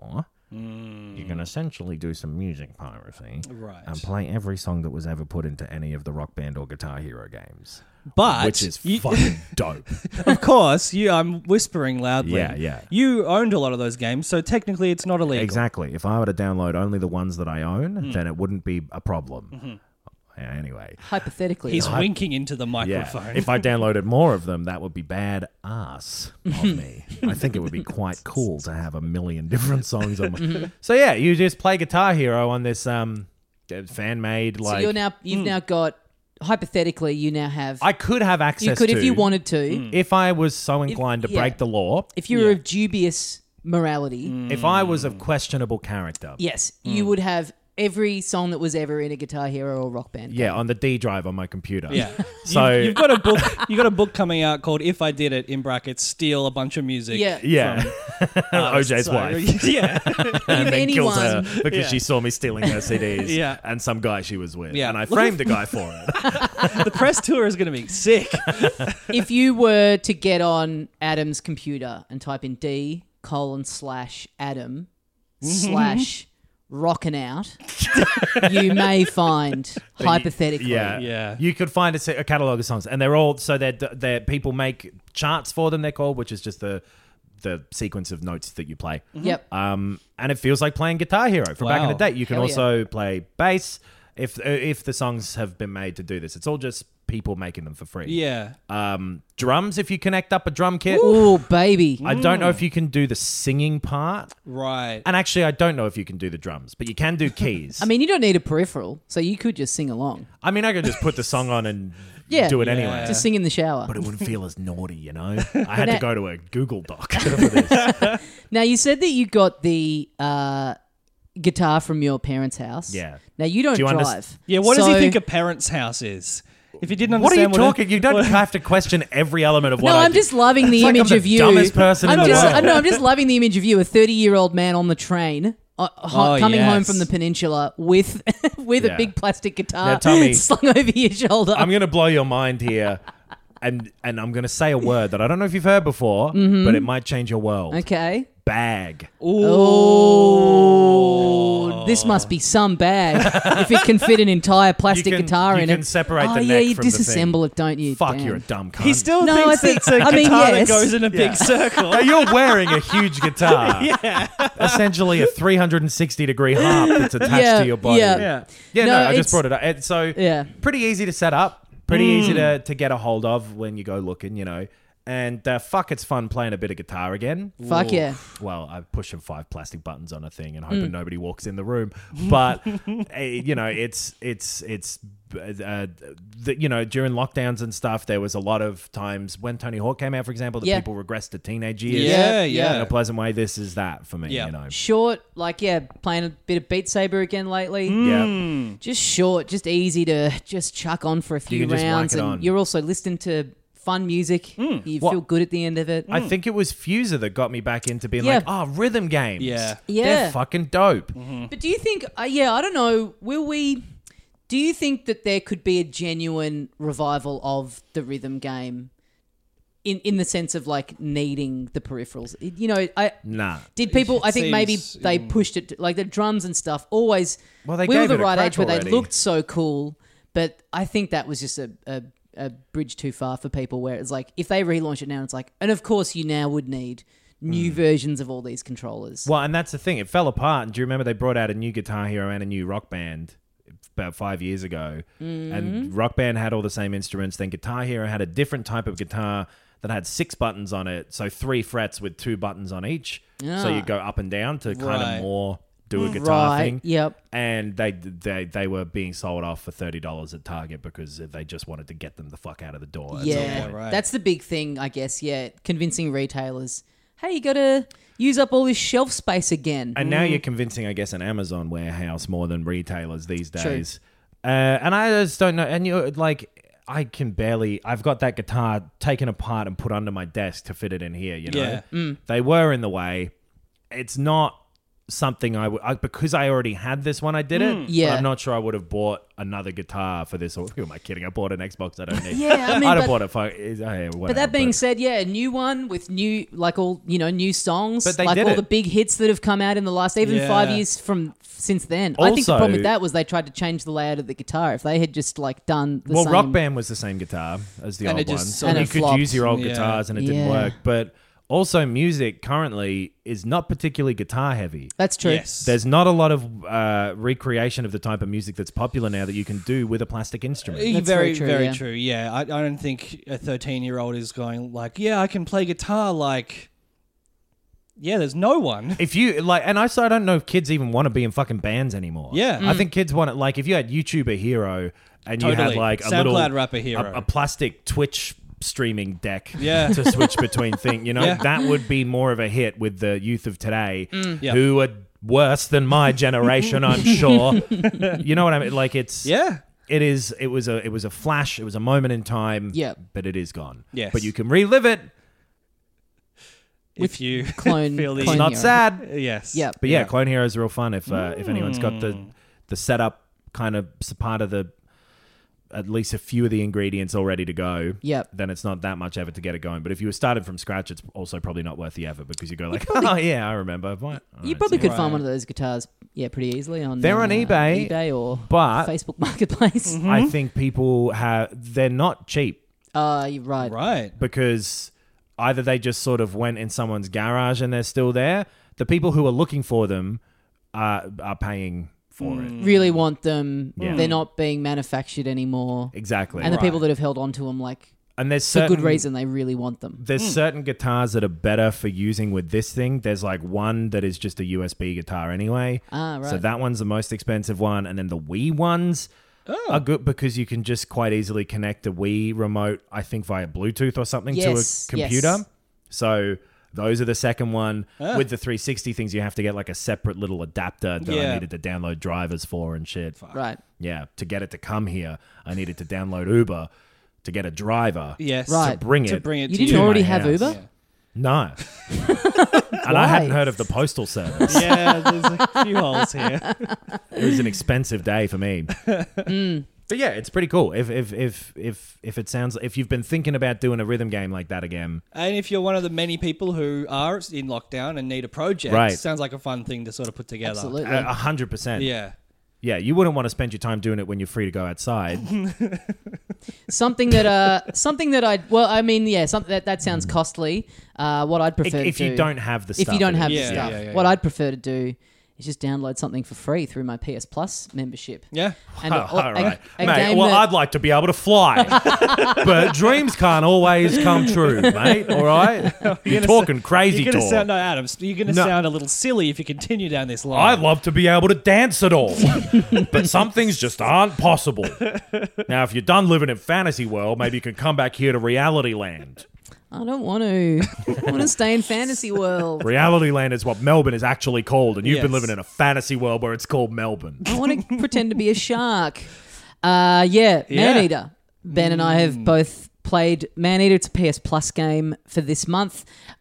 you can essentially do some music piracy Right. and play every song that was ever put into any of the Rock Band or Guitar Hero games. But Which is you- fucking dope. of course, you. I'm whispering loudly. Yeah, yeah. You owned a lot of those games, so technically it's not illegal. Exactly. If I were to download only the ones that I own, Hmm. then it wouldn't be a problem. Mm-hmm. Yeah, anyway. Hypothetically, He's though. winking into the Yeah. microphone. If I downloaded more of them, that would be bad ass of me. I think it would be quite cool to have a million different songs on my... So yeah, you just play Guitar Hero on this um fan made like so you're now you've now got hypothetically you now have I could have access you could to if you wanted to if I was so inclined to yeah. break the law, if you were of dubious morality. if I was of questionable character. Yes, you would have every song that was ever in a Guitar Hero or Rock Band. Yeah, on the D drive on my computer. yeah. So you've, you've got a book. You got a book coming out called "If I Did It" in brackets. Steal a bunch of music. Yeah. yeah. O J's So, wife. yeah. And then kills her anyone- because Yeah. she saw me stealing her C Ds Yeah. and some guy she was with. Yeah. And I Look framed the guy for it. The press tour is going to be sick. If you were to get on Adam's computer and type in D colon slash Adam slash rockin' out, you may find hypothetically. Yeah. Yeah. You could find a, se- a catalog of songs and they're all, so they're, they're, people make charts for them, they're called, which is just the, the sequence of notes that you play. Yep. Um, and it feels like playing Guitar Hero from back in the Wow. day. You can Hell also play bass if, if the songs have been made to do this. It's all just people making them for free. Yeah. Um, drums, if you connect up a drum kit. Ooh, baby. I don't know if you can do the singing part. Right. And actually, I don't know if you can do the drums, but you can do keys. I mean, you don't need a peripheral, so you could just sing along. I mean, I could just put the song on and Yeah. do it Yeah. anyway. Just sing in the shower. But it wouldn't feel as naughty, you know? I had Now- to go to a Google Doc for this. Now, you said that you got the uh, guitar from your parents' house. Yeah. Now, you don't Do you drive. underst- Yeah. What does he So- think a parent's house is? If you didn't What are you understand talking? You don't have to question every element of what No, I I'm do. just loving the It's like I'm image the of you. dumbest person in I'm the just, world. I know, I'm just loving the image of you, a thirty-year-old man on the train, uh, ho- Oh, coming home yes. from the peninsula with with Yeah. a big plastic guitar Now, Tommy, slung over your shoulder. I'm going to blow your mind here. And and I'm going to say a word that I don't know if you've heard before, but it might change your world. okay. Bag. Oh, this must be some bag if it can fit an entire plastic You can- guitar you in can it. separate oh, the yeah, neck you from the disassemble thing. it, don't you? Fuck, Damn. you're a dumb cunt. He still No, thinks I think- it's a I guitar mean, yes. that goes in a big Yeah. circle. Now, you're wearing a huge guitar. yeah. Essentially a three hundred sixty degree harp that's attached Yeah, to your body. yeah. Yeah. Yeah, No, no, I it's- just brought it up. And so, Yeah. pretty easy to set up, pretty easy to, to get a hold of when you go looking, you know. And uh, fuck, it's fun playing a bit of guitar again. Fuck yeah. Well, I'm pushing five plastic buttons on a thing and hoping nobody walks in the room. But uh, you know, it's it's it's uh, the, you know, during lockdowns and stuff, there was a lot of times when Tony Hawk came out, for example, that Yeah. people regressed to teenage years. Yeah, Yeah, yeah. In a pleasant way. This is that for me. Yeah. You know. Short, like, yeah, playing a bit of Beat Saber again lately. Yeah. Just short, just easy to just chuck on for a few can just whack rounds. it And on. you're also listening to fun music. You What- feel good at the end of it. I think it was Fuser that got me back into being Yeah. like, oh, rhythm games. Yeah. Yeah. They're fucking dope. But do you think, uh, yeah, I don't know, will we, do you think that there could be a genuine revival of the rhythm game in, in the sense of like needing the peripherals? You know, I Nah. did people, I It think maybe seems, they mm. pushed it, like the drums and stuff always, Well, they we were gave the it a right crack age where already. they looked so cool, but I think that was just a, a, a bridge too far for people where it's like, if they relaunch it now, it's like, and of course you now would need new versions of all these controllers. Well, and that's the thing. It fell apart. And do you remember they brought out a new Guitar Hero and a new Rock Band about five years ago? And Rock Band had all the same instruments. Then Guitar Hero had a different type of guitar that had six buttons on it. So three frets with two buttons on each. So Ah. you go up and down to kind Right. of more do a guitar Right, thing. yep. And they they they were being sold off for thirty dollars at Target because they just wanted to get them the fuck out of the door. at some Yeah, point. right. that's the big thing, I guess. Yeah, convincing retailers, hey, you got to use up all this shelf space again. And now you're convincing, I guess, an Amazon warehouse more than retailers these True. days. Uh, and I just don't know. And you're like, I can barely. I've got that guitar taken apart and put under my desk to fit it in here. You know, Yeah. Mm. they were in the way. It's not something I would I, because I already had this when I did it. Yeah. but I'm not sure I would have bought another guitar for this. Or who am I kidding? I bought an Xbox I don't need. Yeah, I mean, I'd but- have bought a phone. But But that being said, yeah, a new one with new, like all, you know, new songs, But they like did all it. the big hits that have come out in the last, even Yeah. five years from since then. I think the Also- problem with that was they tried to change the layout of the guitar. If they had just like done the well, same, Rock Band was the same guitar as the And old it just one, sort and of you could flopped. use your old Yeah. guitars, and it didn't Yeah. work. But also, music currently is not particularly guitar heavy. That's true. Yes. There's not a lot of uh, recreation of the type of music that's popular now that you can do with a plastic instrument. Eh, That's very, very true, very yeah. true. Yeah, I, I don't think a thirteen-year-old is going like, yeah, I can play guitar. Like, yeah, there's no one. If you like, and I so I don't know if kids even want to be in fucking bands anymore. Yeah. I think kids want it. Like, if you had YouTuber Hero and you had Totally. like a SoundCloud little rapper Hero. a, a plastic Twitch streaming deck, Yeah. to switch between things, you know, Yeah. that would be more of a hit with the youth of today, Yeah. who are worse than my generation, I'm sure. You know what I mean? Like, it's Yeah. It is. It was a. It was a flash. It was a moment in time. Yeah. But it is gone. Yes. But you can relive it. If you Clone- feel the Clone It's not Hero. sad. yes. Yeah. But yeah, Clone Hero is real fun if uh, if anyone's got the the setup kind of s- part of the at least a few of the ingredients all ready to go. Yep. Then it's not that much effort to get it going. But if you were started from scratch, it's also probably not worth the effort because you go like, oh yeah, I remember. What? You Alright, probably so- could Right. find one of those guitars, yeah, pretty easily on. They're on uh, eBay, eBay or but- Facebook Marketplace. I think people have. They're not cheap. Uh, you're right. Right. Because either they just sort of went in someone's garage and they're still there. The people who are looking for them are are paying for it. Really want them. Yeah. They're not being manufactured anymore. Exactly. And the Right. people that have held on to them, like And there's for certain, good reason, they really want them. There's certain guitars that are better for using with this thing. There's like one that is just a U S B guitar anyway. Ah, right. So that one's the most expensive one. And then the Wii ones are good because you can just quite easily connect a Wii remote, I think via Bluetooth or something, Yes, to a computer. yes. So those are the second one. Ah. With the three sixty things, you have to get like a separate little adapter that I Yeah. needed to download drivers for and shit. Right. Yeah, to get it to come here, I needed to download Uber to get a driver. Yes. Right. To bring it. To bring it You to didn't you. already my have house. Uber? Yeah. No. And I hadn't Why? heard of the postal service. Yeah, there's a few holes here. It was an expensive day for me. Mm. But yeah, it's pretty cool. If if if if if it sounds if you've been thinking about doing a rhythm game like that again, And if you're one of the many people who are in lockdown and need a project, Right. sounds like a fun thing to sort of put together. Absolutely. a a hundred percent. Yeah. Yeah, you wouldn't want to spend your time doing it when you're free to go outside. Something that uh something that I well I mean yeah something that that sounds costly. Uh, what I'd prefer if to you do, don't have the if stuff. you don't it have is. the Yeah, stuff, yeah, yeah, what yeah. I'd prefer to do is just download something for free through my P S Plus membership. Yeah. And Oh, a- all a- right. a mate, game well, that- I'd like to be able to fly. But dreams can't always come true, mate. All right? You're, gonna talking sa- crazy You're gonna talk. sound no, Adam. You're gonna No. sound a little silly if you continue down this line. I'd love to be able to dance it all. But some things just aren't possible. Now, if you're done living in fantasy world, maybe you can come back here to reality land. I don't want to. I want to stay in fantasy world. Reality land is what Melbourne is actually called, and you've been Yes. living in a fantasy world where it's called Melbourne. I want to pretend to be a shark. Uh, yeah, Yeah. Maneater. Ben and I have both played Maneater. It's a P S Plus game for this month.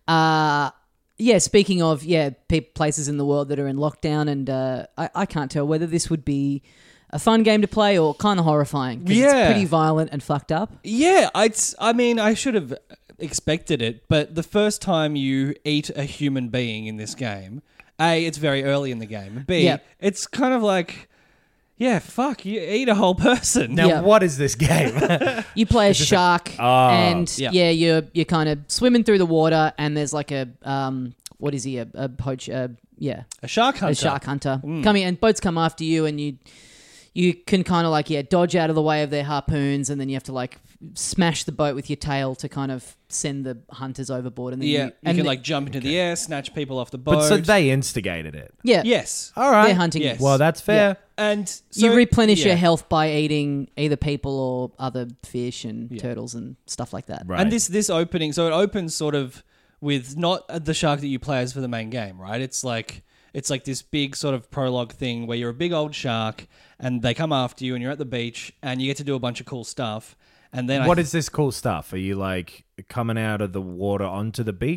Uh, yeah, speaking of, yeah, pe- places in the world that are in lockdown, and uh, I, I can't tell whether this would be a fun game to play or kind of horrifying. 'Cause Yeah. it's pretty violent and fucked up. Yeah, I'd, I mean, I should have expected it, but the first time you eat a human being in this game, A, it's very early in the game. B, Yeah. it's kind of like, yeah, fuck, you eat a whole person. Now, Yeah. what is this game? You play a shark, Ah, and yeah. yeah. you're you're kind of swimming through the water, and there's like a um, what is he a, a poach? Uh, yeah, A shark hunter. a shark hunter coming, and boats come after you, and you you can kind of like yeah dodge out of the way of their harpoons, and then you have to like smash the boat with your tail to kind of send the hunters overboard, and then Yeah, you, you and can the- like jump into the air, snatch people off the boat. but so they instigated it. yeah yes. All right. they're hunting. Yes. you. Well, that's fair. And so, You replenish yeah. your health by eating either people or other fish and turtles and stuff like that. Right. And this this opening, so it opens sort of with not the shark that you play as for the main game, right? It's like it's like this big sort of prologue thing where you're a big old shark and they come after you and you're at the beach and you get to do a bunch of cool stuff. And then What I, is this cool stuff? Are you like coming out of the water onto the beach,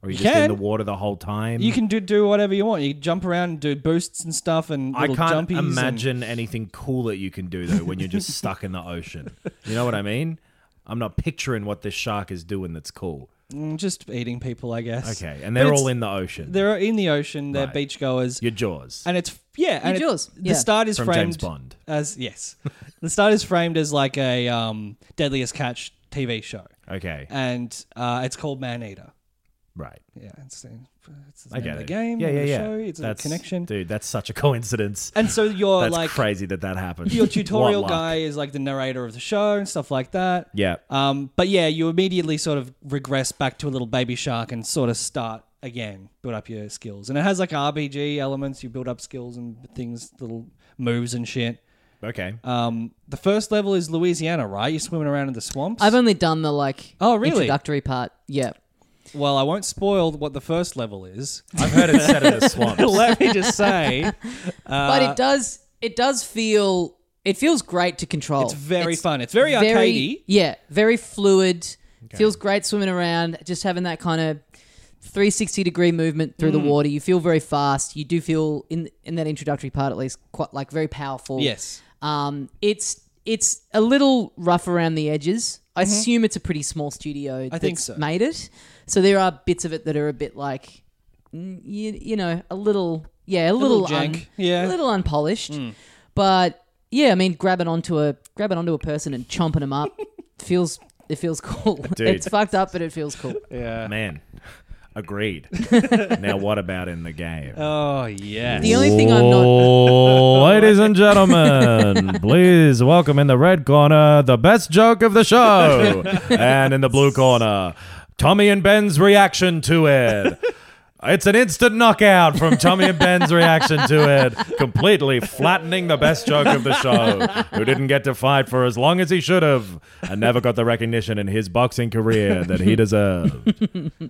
Or are you, You just can. in the water the whole time? You can do do whatever you want. You can jump around and do boosts and stuff and I little can't jumpies. and- imagine anything cool that you can do though when you're just stuck in the ocean. You know what I mean? I'm not picturing what this shark is doing that's cool. Mm, just eating people, I guess. Okay, and But they're it's- all in the ocean. They're in the ocean. They're Right. beachgoers. Your Jaws. And it's yeah, and Your it- Jaws, The yeah. start is From framed James Bond. as yes, the start is framed as like a um, Deadliest Catch T V show, Okay, and uh, it's called Maneater. right. Yeah, it's the, it's the I name get of the it. game. Yeah, or yeah, the yeah. Show. It's that's, a connection. dude. That's such a coincidence. And so you're That's like crazy that that happened. your tutorial What luck. guy is like the narrator of the show and stuff like that. Yeah. Um, but yeah, you immediately sort of regress back to a little baby shark and sort of start again, build up your skills. And it has like R P G elements. You build up skills and things, little moves and shit. Okay. Um, the first level is Louisiana, right? You're swimming around in the swamps. I've only done the like Oh, really? introductory part. Yeah. well, I won't spoil what the first level is. I've heard it set in the swamps. Let me just say, but Uh, it does it does feel it feels great to control. it's very fun. It's very arcadey. Yeah, very fluid. Feels great swimming around, just having that kind of three sixty degree movement through Mm. the water. You feel very fast. You do feel in in that introductory part at least quite like very powerful. Yes. Um, it's it's a little rough around the edges. I assume it's a pretty small studio that's Mm-hmm. think so. made it. So there are bits of it that are a bit like, mm, you, you know, a little, yeah, a, little, little jank. un- Yeah. a little unpolished. Mm. But yeah, I mean, grabbing onto a grabbing onto a person and chomping them up feels it feels cool. Dude. It's fucked up, but it feels cool. Yeah. Man, agreed. Now, what about in the game? Oh yeah. The only thing I'm not Oh, ladies and gentlemen, please welcome in the red corner the best joke of the show, and in the blue corner, Tommy and Ben's reaction to it. It's an instant knockout from Tommy and Ben's reaction to it, completely flattening the best joke of the show, who didn't get to fight for as long as he should have, and never got the recognition in his boxing career that he deserved.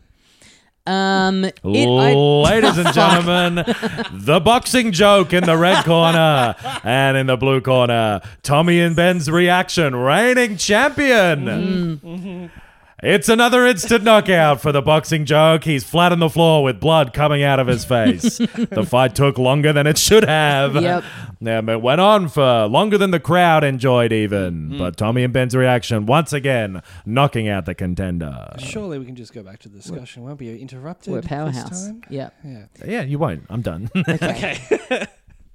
um it, I, Ladies and gentlemen, the boxing joke in the red corner, and in the blue corner, Tommy and Ben's reaction, reigning champion. It's another instant knockout for the boxing joke. He's flat on the floor with blood coming out of his face. The fight took longer than it should have. Yep. Yeah, but it went on for longer than the crowd enjoyed even. But Tommy and Ben's reaction, once again, knocking out the contender. Surely we can just go back to the discussion. Won't be interrupted. we're a this powerhouse. time? Yeah. Yeah. Yeah, you won't. I'm done. Okay.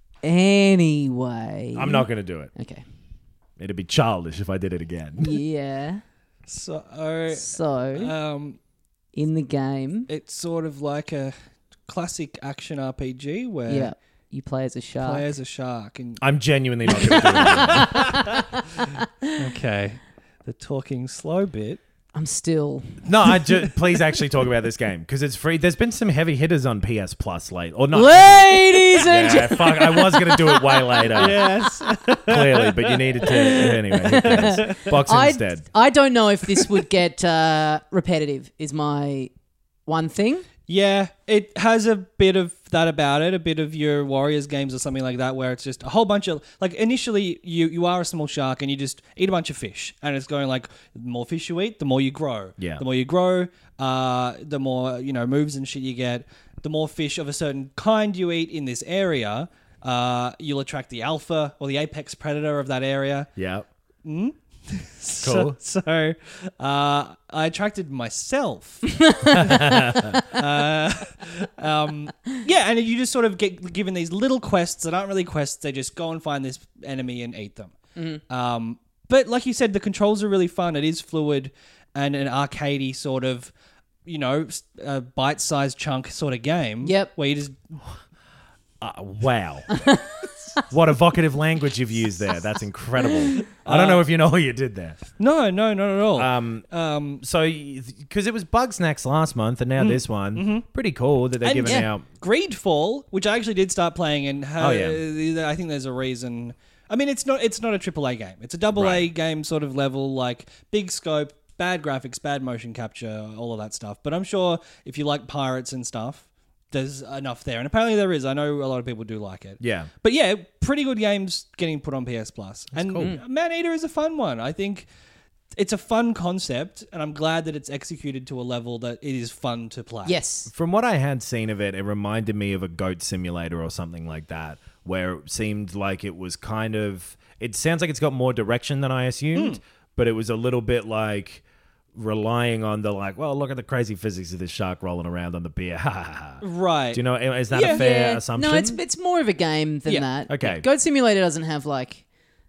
Anyway. I'm not going to do it. Okay. It'd be childish if I did it again. Yeah. So, So um, in the game, it's sort of like a classic action R P G where yeah, you play as a you shark. play as a shark. And I'm genuinely not going to do it. okay, the talking slow bit. I'm still No, I ju- please actually talk about this game because it's free. There's been some heavy hitters on P S Plus late, or not. ladies and Yeah, fuck. I was going to do it way later, Yes. clearly, but you needed to anyway. Who cares? Box I, instead. I don't know if this would get uh, repetitive, is my one thing. Yeah, it has a bit of that about it, a bit of your Warriors games or something like that, where it's just a whole bunch of, like, initially you, you are a small shark and you just eat a bunch of fish, and it's going like, the more fish you eat, the more you grow. Yeah. The more you grow, uh, the more, you know, moves and shit you get. The more fish of a certain kind you eat in this area, uh, you'll attract the alpha or the apex predator of that area. Yeah. So, Cool. so uh, I attracted myself. uh, um, yeah, and you just sort of get given these little quests that aren't really quests. They just go and find this enemy and eat them. Mm-hmm. Um, but like you said, the controls are really fun. It is fluid and an arcadey sort of, you know, a bite-sized chunk sort of game. Yep. Where you just Uh, wow. What evocative language you've used there. That's incredible. I don't know if you know what you did there. no, no, not at all. Um, um, so, because it was Bugsnax last month and now this one, pretty cool that they're Mm-hmm. And giving yeah, out. Greedfall, which I actually did start playing, and ha- Oh, yeah. I think there's a reason. I mean, it's not it's not a triple A game. It's a double A Right. game sort of level, like big scope, bad graphics, bad motion capture, all of that stuff. But I'm sure if you like pirates and stuff, there's enough there. And apparently there is. I know a lot of people do like it. Yeah. But yeah, pretty good games getting put on P S Plus. And cool. Man Eater is a fun one. I think it's a fun concept, and I'm glad that it's executed to a level that it is fun to play. Yes. From what I had seen of it, it reminded me of a goat simulator or something like that, where it seemed like it was kind of... It sounds like it's got more direction than I assumed, Mm. but it was a little bit like relying on the like, well, look at the crazy physics of this shark rolling around on the pier. Ha ha ha. Right. Do you know, is that Yeah. a fair Yeah. assumption? No, it's it's more of a game than Yeah. that. Okay. Goat Simulator doesn't have like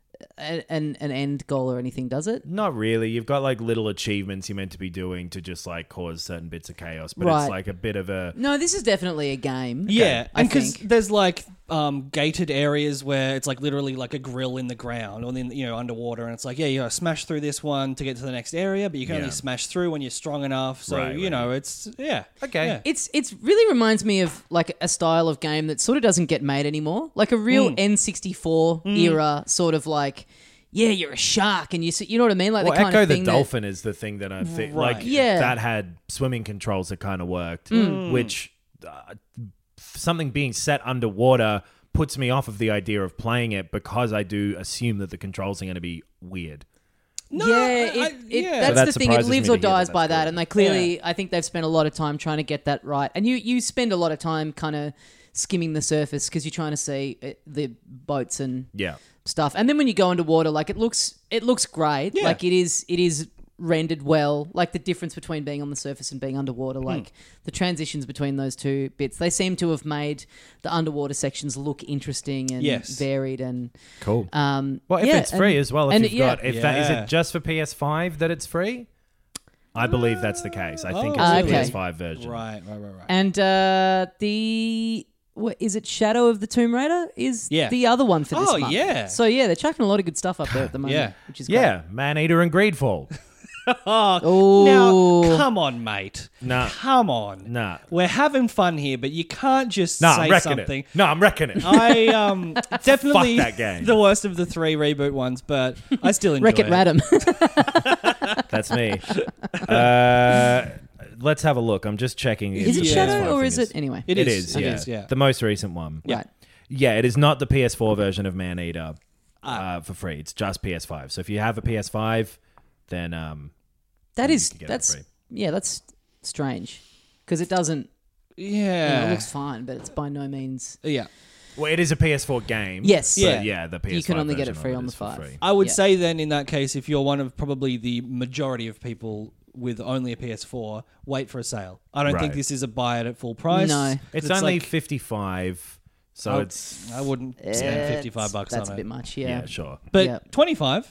a, an an end goal or anything, does it? Not really. You've got like little achievements you're meant to be doing to just like cause certain bits of chaos, but Right. it's like a bit of a... No, this is definitely a game. Yeah, I and because think. there's like um, gated areas where it's like literally like a grill in the ground or in, you know, underwater, and it's like, yeah, you gotta smash through this one to get to the next area, but you can Yeah. only smash through when you're strong enough. So Right, you right. know, it's yeah, Okay. yeah. It's it's really reminds me of like a style of game that sort of doesn't get made anymore. Like a real Mm. N sixty-four era sort of like, yeah, you're a shark and you see, you know what I mean? Like Well, the kind Echo of the thing that- Dolphin is the thing that I think, Right. like, Yeah. that had swimming controls that kind of worked, Mm. which uh, something being set underwater puts me off of the idea of playing it because I do assume that the controls are going to be weird. No, yeah, I- it, I- it, yeah. that's So that the thing. It surprises lives me or to hear that dies that's by that, good. and they clearly, I think they've spent a lot of time trying to get that right. And you, you spend a lot of time kind of skimming the surface because you're trying to see uh, the boats and Yeah. stuff. And then when you go underwater, like it looks, it looks great. Yeah. Like it is, it is rendered well. Like the difference between being on the surface and being Hmm. underwater, like the transitions between those two bits, they seem to have made the underwater sections look interesting and Yes. varied and. Cool. Um, Well, if yeah, it's free and- as well, if and you've it- yeah. got, if that is Yeah. it just for P S five that it's free? I believe that's the case. I think Oh, it's Ah, the okay. P S five version. Right, right, right, right. And uh, the what is it? Shadow of the Tomb Raider is Yeah. the other one for this Oh, month. yeah. So yeah, they're chucking a lot of good stuff up there at the moment. Yeah. which is great. Yeah, Man-Eater and Greedfall. Oh, Ooh. now come on, mate. Nah. Come on. Nah. We're having fun here, but you can't just No, say I'm wrecking something. it. No, I'm wrecking it. I um definitely Fuck that game. the worst of the three reboot ones, but I still enjoy Wreck It it. Radham. That's me. Uh, let's have a look. I'm just checking. if is it the Yeah. P S five Shadow or thing is it anyway? It It is. is. It yeah. is, yeah. The most recent one. Yeah. Right. Yeah, it is not the P S four version of Man-Eater Ah. uh, for free. It's just P S five. So if you have a P S five, then um, That You is can get it that's free. yeah, that's strange because it doesn't. You know, Yeah. it looks fine, but it's by no means. yeah. well, it is a P S four game. Yes. but Yeah. yeah, the P S five You can only get it version free of on the is for five. free. I would Yeah. say then in that case, if you're one of probably the majority of people with only a P S four, wait for a sale. I don't think Right. this is a buy it at full price. No. It's, only like, fifty-five, so I- it's I wouldn't spend It's- fifty-five bucks That's on a it. bit much. yeah, Yeah. sure. But Yeah. twenty-five,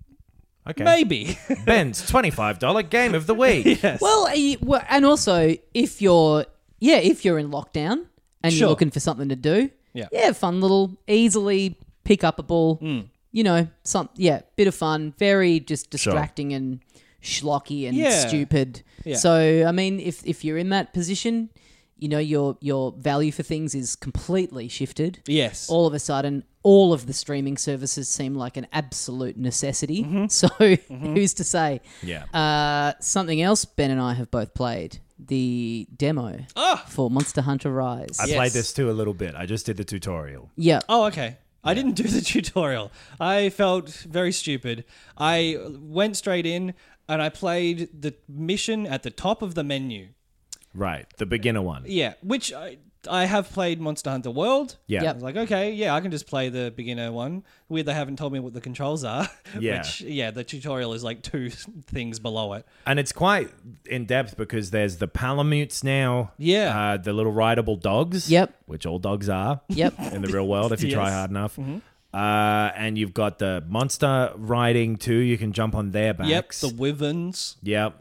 Okay, maybe. Ben's twenty-five dollar game of the week. Yes. Well, uh, you- well, and also if you're yeah, if you're in lockdown and Sure. you're looking for something to do, Yeah. yeah, fun little, easily pick upable, Mm. you know, some yeah, bit of fun, very just distracting and schlocky and Yeah. stupid. Yeah. So I mean, if if you're in that position, you know your your value for things is completely shifted. Yes. All of a sudden, all of the streaming services seem like an absolute necessity. Mm-hmm. So who's to say? Yeah. Uh, something else Ben and I have both played, the demo Ah. for Monster Hunter Rise. I Yes. played this too a little bit. I just did the tutorial. Yeah. Oh, okay. I didn't do the tutorial. I felt very stupid. I went straight in and I played the mission at the top of the menu. Right, the beginner one. Yeah, which I, I have played Monster Hunter World. Yeah. I Yep. was like, okay, yeah, I can just play the beginner one. Weird they haven't told me what the controls are. Yeah. Which, yeah, the tutorial is like two things below it. And it's quite in depth because there's the Palamutes now. Yeah. Uh, the little rideable dogs. Yep. Which all dogs are. Yep. In the real world if you try Yes. hard enough. Uh, and you've got the monster riding too. You can jump on their backs. Yep, the wyverns. Yep.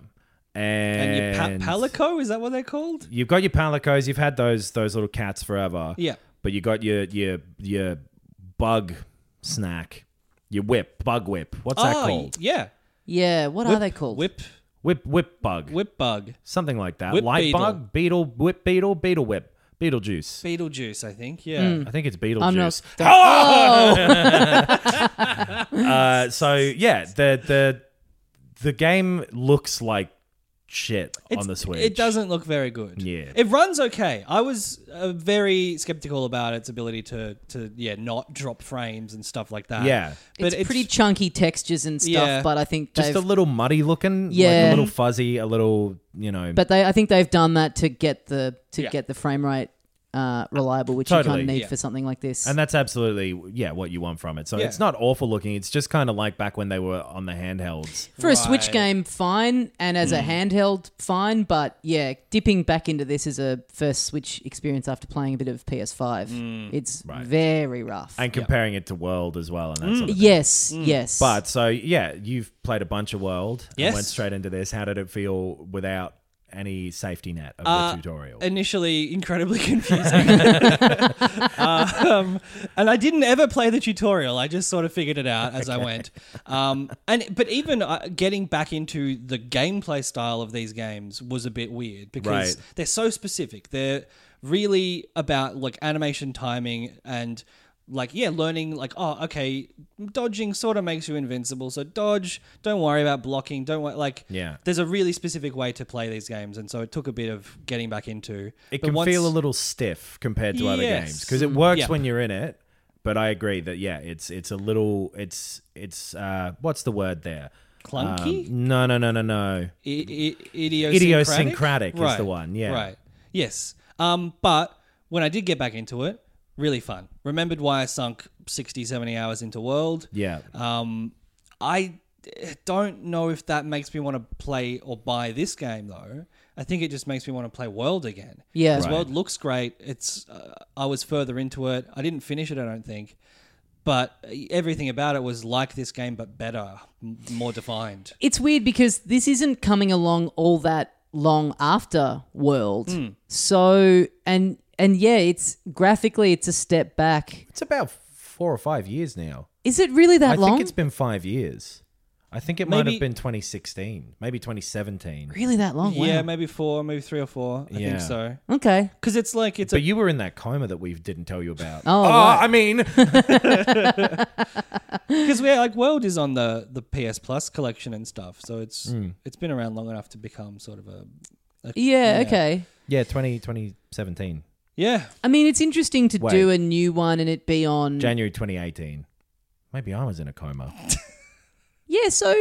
And, And your pa- palico, is that what they're called? You've got your palicos. You've had those those little cats forever. Yeah. But you got your your your bug snack. Your whip, bug whip. What's that Oh, called? yeah. Yeah. What are they called? Whip, Whip whip bug. whip bug. Something like that. Whip Light beetle. bug, beetle, whip beetle, beetle whip, Beetlejuice. Beetlejuice, I think. Yeah. I think it's I'm not. Beetlejuice. Oh! Uh, so yeah, the the the game looks like shit It's- on the Switch. It doesn't look very good. Yeah. It runs okay. I was uh, very skeptical about its ability to, to yeah, not drop frames and stuff like that. Yeah. But it's, pretty chunky textures and stuff, Yeah. but I think Just they've, a little muddy looking, like Yeah. a little fuzzy, a little, you know. but they I think they've done that to get the to Yeah. get the frame rate uh, reliable, which you Totally. kind of need Yeah. for something like this. And that's absolutely, yeah, what you want from it. So Yeah. it's not awful looking. It's just kind of like back when they were on the handhelds. For a Switch Right. game, fine, and as Mm. a handheld, fine. But yeah, dipping back into this as a first Switch experience after playing a bit of P S five, it's Right. very rough. And comparing it to World as well. And that sort of thing. yes, yes. But so, yeah, you've played a bunch of World and Yes. went straight into this. How did it feel without any safety net of Uh, the tutorial? initially incredibly confusing. um, and I didn't ever play the tutorial. I just sort of figured it out as I went. Um, and but even uh, getting back into the gameplay style of these games was a bit weird because Right. they're so specific. They're really about like animation timing and like, yeah, learning like, oh, okay, dodging sort of makes you invincible. So dodge, don't worry about blocking. Don't worry. Like, Yeah. there's a really specific way to play these games. And so it took a bit of getting back into. It But can once- feel a little stiff compared to other Yes. games because it works Yeah. when you're in it. But I agree that yeah, it's it's a little it's it's uh what's the word there? Clunky? Um, no, no, no, no, no. I- I- idiosyncratic? Idiosyncratic is Right. the one, yeah. Right. Yes. Um, but when I did get back into it, really fun. Remembered why I sunk sixty, seventy hours into World. Yeah. Um, I don't know if that makes me want to play or buy this game though. I think it just makes me want to play World again. Yeah. Because Right. World looks great. It's uh, I was further into it. I didn't finish it, I don't think. But everything about it was like this game, but better, m- more defined. It's weird because this isn't coming along all that long after World. Hmm. So and and yeah, it's graphically it's a step back. It's about four or five years now. Is it really that I long? think it's been five years. I think it might Maybe- have been twenty sixteen, maybe twenty seventeen. really that long? Wow. Yeah, maybe four, maybe three or four. I Yeah. think so. Okay. Because it's like it's But a you were in that coma that we didn't tell you about. Oh, right. I mean, because we like World is on the the P S Plus collection and stuff, so it's Hmm. it's been around long enough to become sort of a, a Yeah, okay. yeah, twenty, twenty seventeen, yeah. I mean, it's interesting to Wait. do a new one and it be on. January twenty eighteen. Maybe I was in a coma. Yeah, so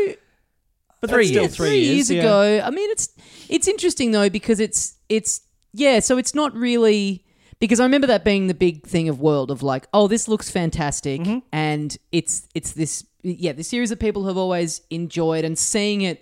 But Three that's still years. three, three years, years yeah. ago. I mean, it's it's interesting though because it's it's yeah. So it's not really because I remember that being the big thing of World of like, oh, this looks fantastic, Mm-hmm. and it's it's this yeah, the series that people have always enjoyed, and seeing it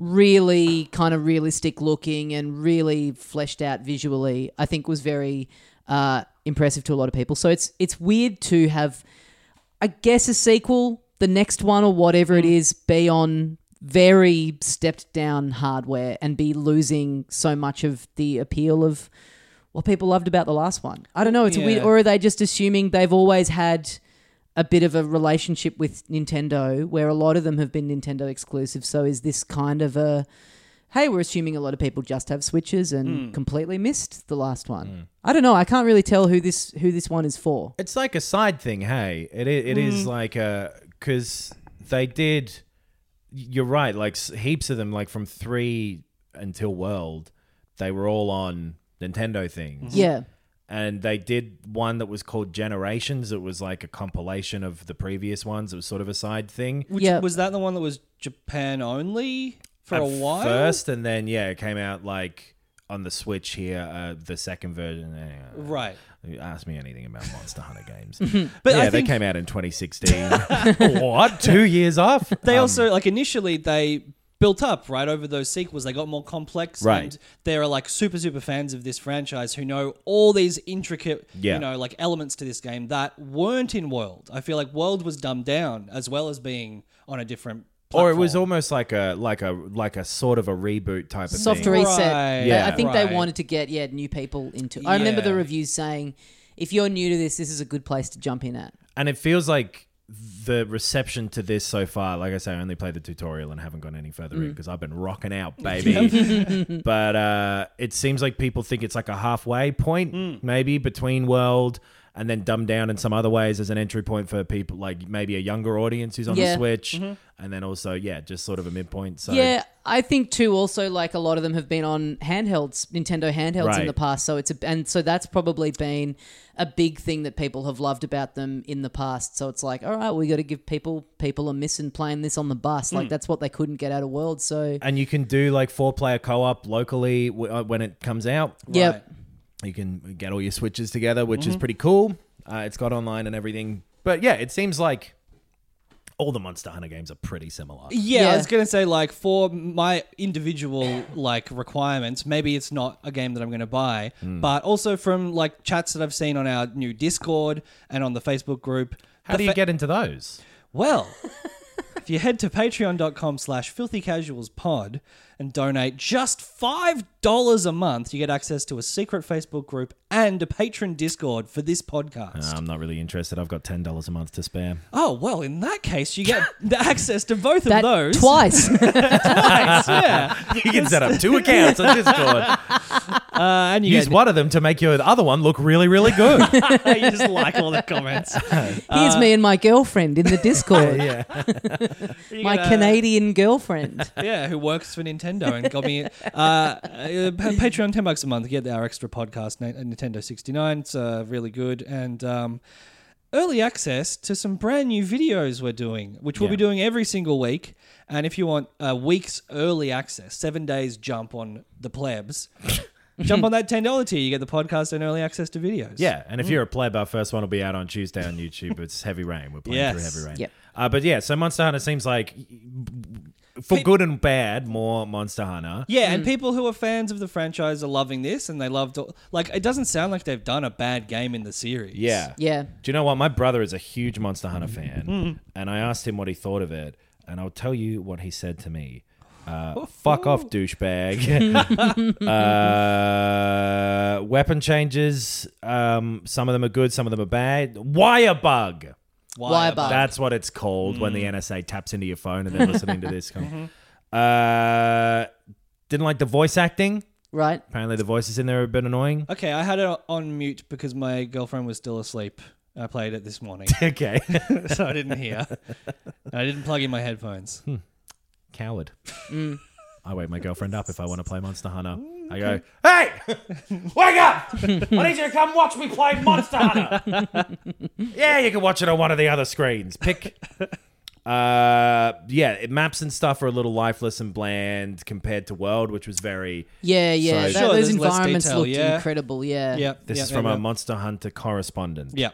really kind of realistic looking and really fleshed out visually, I think was very uh, impressive to a lot of people. So it's it's weird to have, I guess, a sequel, the next one or whatever it is, be on very stepped down hardware and be losing so much of the appeal of what people loved about the last one. I don't know. It's Yeah. weird. Or are they just assuming they've always had a bit of a relationship with Nintendo where a lot of them have been Nintendo exclusive? So is this kind of a, hey, we're assuming a lot of people just have Switches and completely missed the last one? I don't know. I can't really tell who this who this one is for. It's like a side thing, hey. It i- it is like a because they did. You're right. Like s- heaps of them, like from three until World, they were all on Nintendo things. Yeah. And they did one that was called Generations. It was like a compilation of the previous ones. It was sort of a side thing. Which, Yeah. Was that the one that was Japan only for At a while? first, and then yeah, it came out like on the Switch here, uh, the second version. Uh, Right. Ask me anything about Monster Hunter games. But yeah, I they think came out in twenty sixteen. What? Two years off? they Um, also, like, initially they built up, right, over those sequels. They got more complex. Right. And there are, like, super, super fans of this franchise who know all these intricate, Yeah. you know, like, elements to this game that weren't in World. I feel like World was dumbed down as well as being on a different platform. Or it was almost like a like a like a sort of a reboot type of Soft thing. reset. Right, Yeah, I yeah. think they right. wanted to get yeah new people into. I remember the Yeah. reviews saying, if you're new to this, this is a good place to jump in at. And it feels like the reception to this so far, like I say, I only played the tutorial and haven't gone any further in because I've been rocking out, baby. But uh, it seems like people think it's like a halfway point, maybe between World and then dumbed down in some other ways as an entry point for people like maybe a younger audience who's on Yeah. the Switch, and then also yeah, just sort of a midpoint. So Yeah, I think too. Also, like a lot of them have been on handhelds, Nintendo handhelds Right. in the past. So it's a, and so that's probably been a big thing that people have loved about them in the past. So it's like, all right, we got to give people people a miss in playing this on the bus. Like that's what they couldn't get out of World. So And you can do like four player co op locally w- uh, when it comes out. yep. Right. You can get all your Switches together, which is pretty cool. Uh, it's got online and everything. But yeah, it seems like all the Monster Hunter games are pretty similar. Yeah, Yeah. I was gonna say like for my individual like requirements, maybe it's not a game that I'm gonna buy, but also from like chats that I've seen on our new Discord and on the Facebook group. How the do you fa- get into those? Well, if you head to patreon.com slash filthycasualspod and donate just five dollars a month, you get access to a secret Facebook group and a patron Discord for this podcast. Uh, I'm not really interested. I've got ten dollars a month to spare. Oh, well, in that case, you get the access to both That of those. twice. Twice, yeah. You can set up two accounts on Discord. Uh, and you Use get, one of them to make your other one look really, really good. you just like all the comments. Here's me and my girlfriend in the Discord. yeah. You My get, uh, Canadian girlfriend. Yeah, who works for Nintendo and got me uh, uh, Patreon ten bucks a month to get our extra podcast, Na- Nintendo sixty-nine. It's uh, really good and um, early access to some brand new videos we're doing, which we'll be Yeah. doing every single week. And if you want a week's early access, seven days jump on the plebs. Jump on that ten dollar tier. You get the podcast and early access to videos. Yeah, and if you're a pleb, our first one will be out on Tuesday on YouTube. It's Heavy Rain. We're playing Yes. through Heavy Rain. Yep. Uh, but yeah, so Monster Hunter seems like, for Pe- good and bad, more Monster Hunter. Yeah, and people who are fans of the franchise are loving this, and they loved like it doesn't sound like they've done a bad game in the series. Yeah. Yeah. Do you know what? My brother is a huge Monster Hunter fan, and I asked him what he thought of it, and I'll tell you what he said to me. Uh, fuck off, douchebag. uh, weapon changes. Um, some of them are good, some of them are bad. Wire bug. Wire bug. That's what it's called when the N S A taps into your phone and they're listening to this. uh, didn't like the voice acting. Right. Apparently the voices in there are a bit annoying. Okay, I had it on mute because my girlfriend was still asleep. I played it this morning, Okay. so I didn't hear. I didn't plug in my headphones. Coward. Mm. I wake my girlfriend up if I want to play Monster Hunter. I go, hey, wake up! I need you to come watch me play Monster Hunter. Yeah, you can watch it on one of the other screens. Pick. Uh, yeah, it, maps and stuff are a little lifeless and bland compared to World, which was very. Yeah, yeah. So- That- Sure, those there's less environments detail, looked yeah. incredible. Yeah. Yep. This yep, is from yep, a yep. Monster Hunter correspondent. Yep.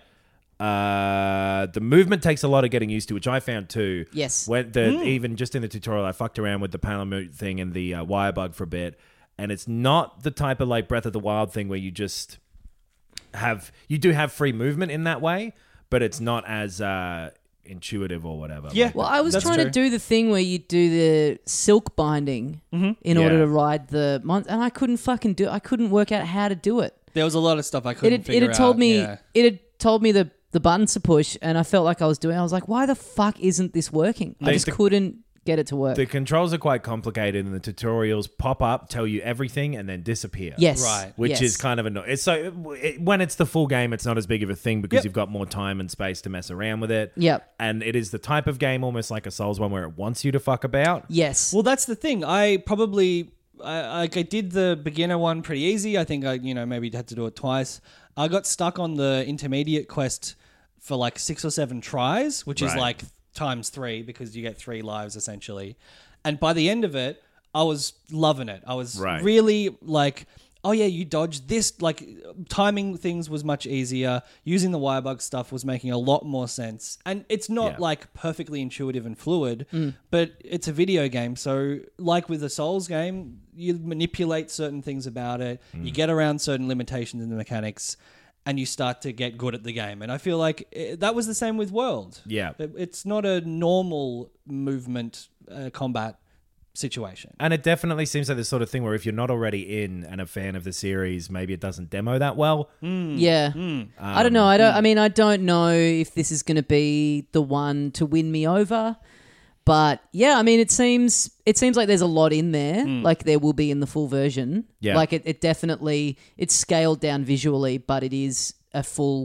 Uh, the movement takes a lot of getting used to, which I found too. Yes. When the even just in the tutorial, I fucked around with the Palamute thing and the uh, wire bug for a bit, and it's not the type of like Breath of the Wild thing where you just have you do have free movement in that way, but it's not as uh, intuitive or whatever. Yeah. Like, Well, I was That's trying true. to do the thing where you do the silk binding in Yeah. order to ride the mon- and I couldn't fucking do. I couldn't work out how to do it. There was a lot of stuff I It couldn't had, it figure had told out. me. Yeah. It had told me the the buttons to push, and I felt like I was doing. I was like, why the fuck isn't this working? I They- just the- couldn't get it to work. the controls are quite complicated, and the tutorials pop up, tell you everything, and then disappear. yes. Right. Which yes. is kind of annoying. It's so it, when it's the full game, it's not as big of a thing because Yep. you've got more time and space to mess around with it. Yep. And it is the type of game, almost like a Souls one, where it wants you to fuck about. Yes. Well, that's the thing. I probably I, like I did the beginner one pretty easy. I think I you know maybe had to do it twice. I got stuck on the intermediate quest for like six or seven tries, which is Right. like times three because you get three lives essentially. And by the end of it, I was loving it. I was Right. really like, oh yeah, you dodged this. Like timing things was much easier. Using the wirebug stuff was making a lot more sense. And it's not Yeah. like perfectly intuitive and fluid, but it's a video game. So like with a Souls game, you manipulate certain things about it. You get around certain limitations in the mechanics. And you start to get good at the game. And I feel like eh, that was the same with World. Yeah. It- It's not a normal movement uh, combat situation. And it definitely seems like the sort of thing where if you're not already in and a fan of the series, maybe it doesn't demo that well. Yeah. Hmm. I don't know. I don't. I mean, I don't know if this is going to be the one to win me over. But yeah, I mean, it seems it seems like there's a lot in there, like there will be in the full version. Yeah. Like it, it definitely it's scaled down visually, but it is a full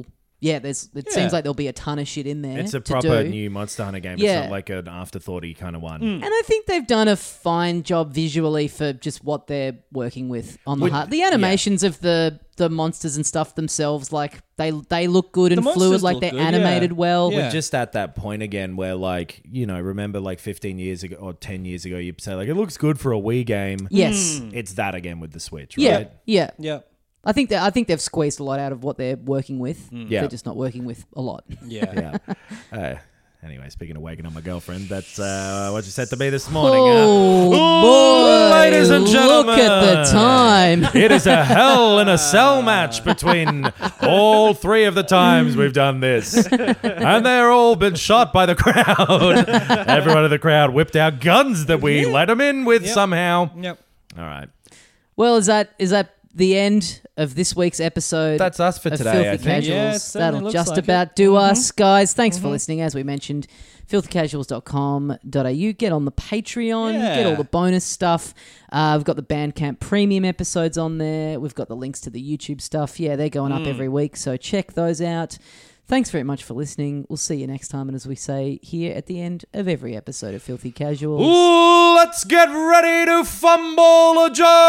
yeah, there's it Yeah. seems like there'll be a ton of shit in there. It's a to proper do. new Monster Hunter game. Yeah. It's not like an afterthoughty kind of one. Mm. And I think they've done a fine job visually for just what they're working with on the Would- heart. The animations of the the monsters and stuff themselves, like they they look good and The fluid, monsters like look they're good, animated yeah. well. Yeah. We're just at that point again where, like, you know, remember like fifteen years ago or ten years ago, you'd say, like, it looks good for a Wii game. Yes. It's that again with the Switch, Yeah. right? Yeah. Yeah. I think that I think they've squeezed a lot out of what they're working with. Yeah. They're just not working with a lot. Yeah. Yeah. uh, anyway, speaking of waking up my girlfriend, that's uh, what you said to me this morning. Oh, huh? boy. Ladies and gentlemen. Look at the time. It is a hell in a cell match between all three of the times we've done this. And they're all been shot by the crowd. Everyone in the crowd whipped out guns that we let them in with Yep. somehow. Yep. All right. Well, is that is that the end of this week's episode? That's us for of today, Filthy I think. Casuals. Yeah, it certainly That'll looks just like about it. do Mhm. us, guys. Thanks for listening. As we mentioned, filthy casuals dot com dot a u. Get on the Patreon. Yeah. Get all the bonus stuff. Uh, we've got the Bandcamp premium episodes on there. We've got the links to the YouTube stuff. Yeah, they're going Mm. up every week, so check those out. Thanks very much for listening. We'll see you next time. And as we say here at the end of every episode of Filthy Casuals. Ooh, let's get ready to fumble a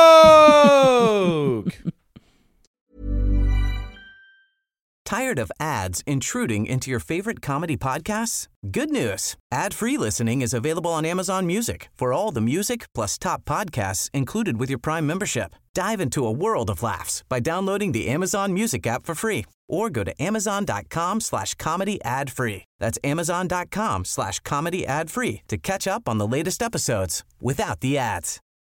joke. Tired of ads intruding into your favorite comedy podcasts? Good news. Ad-free listening is available on Amazon Music for all the music plus top podcasts included with your Prime membership. Dive into a world of laughs by downloading the Amazon Music app for free or go to amazon.com slash comedy ad free. That's amazon.com slash comedy ad free to catch up on the latest episodes without the ads.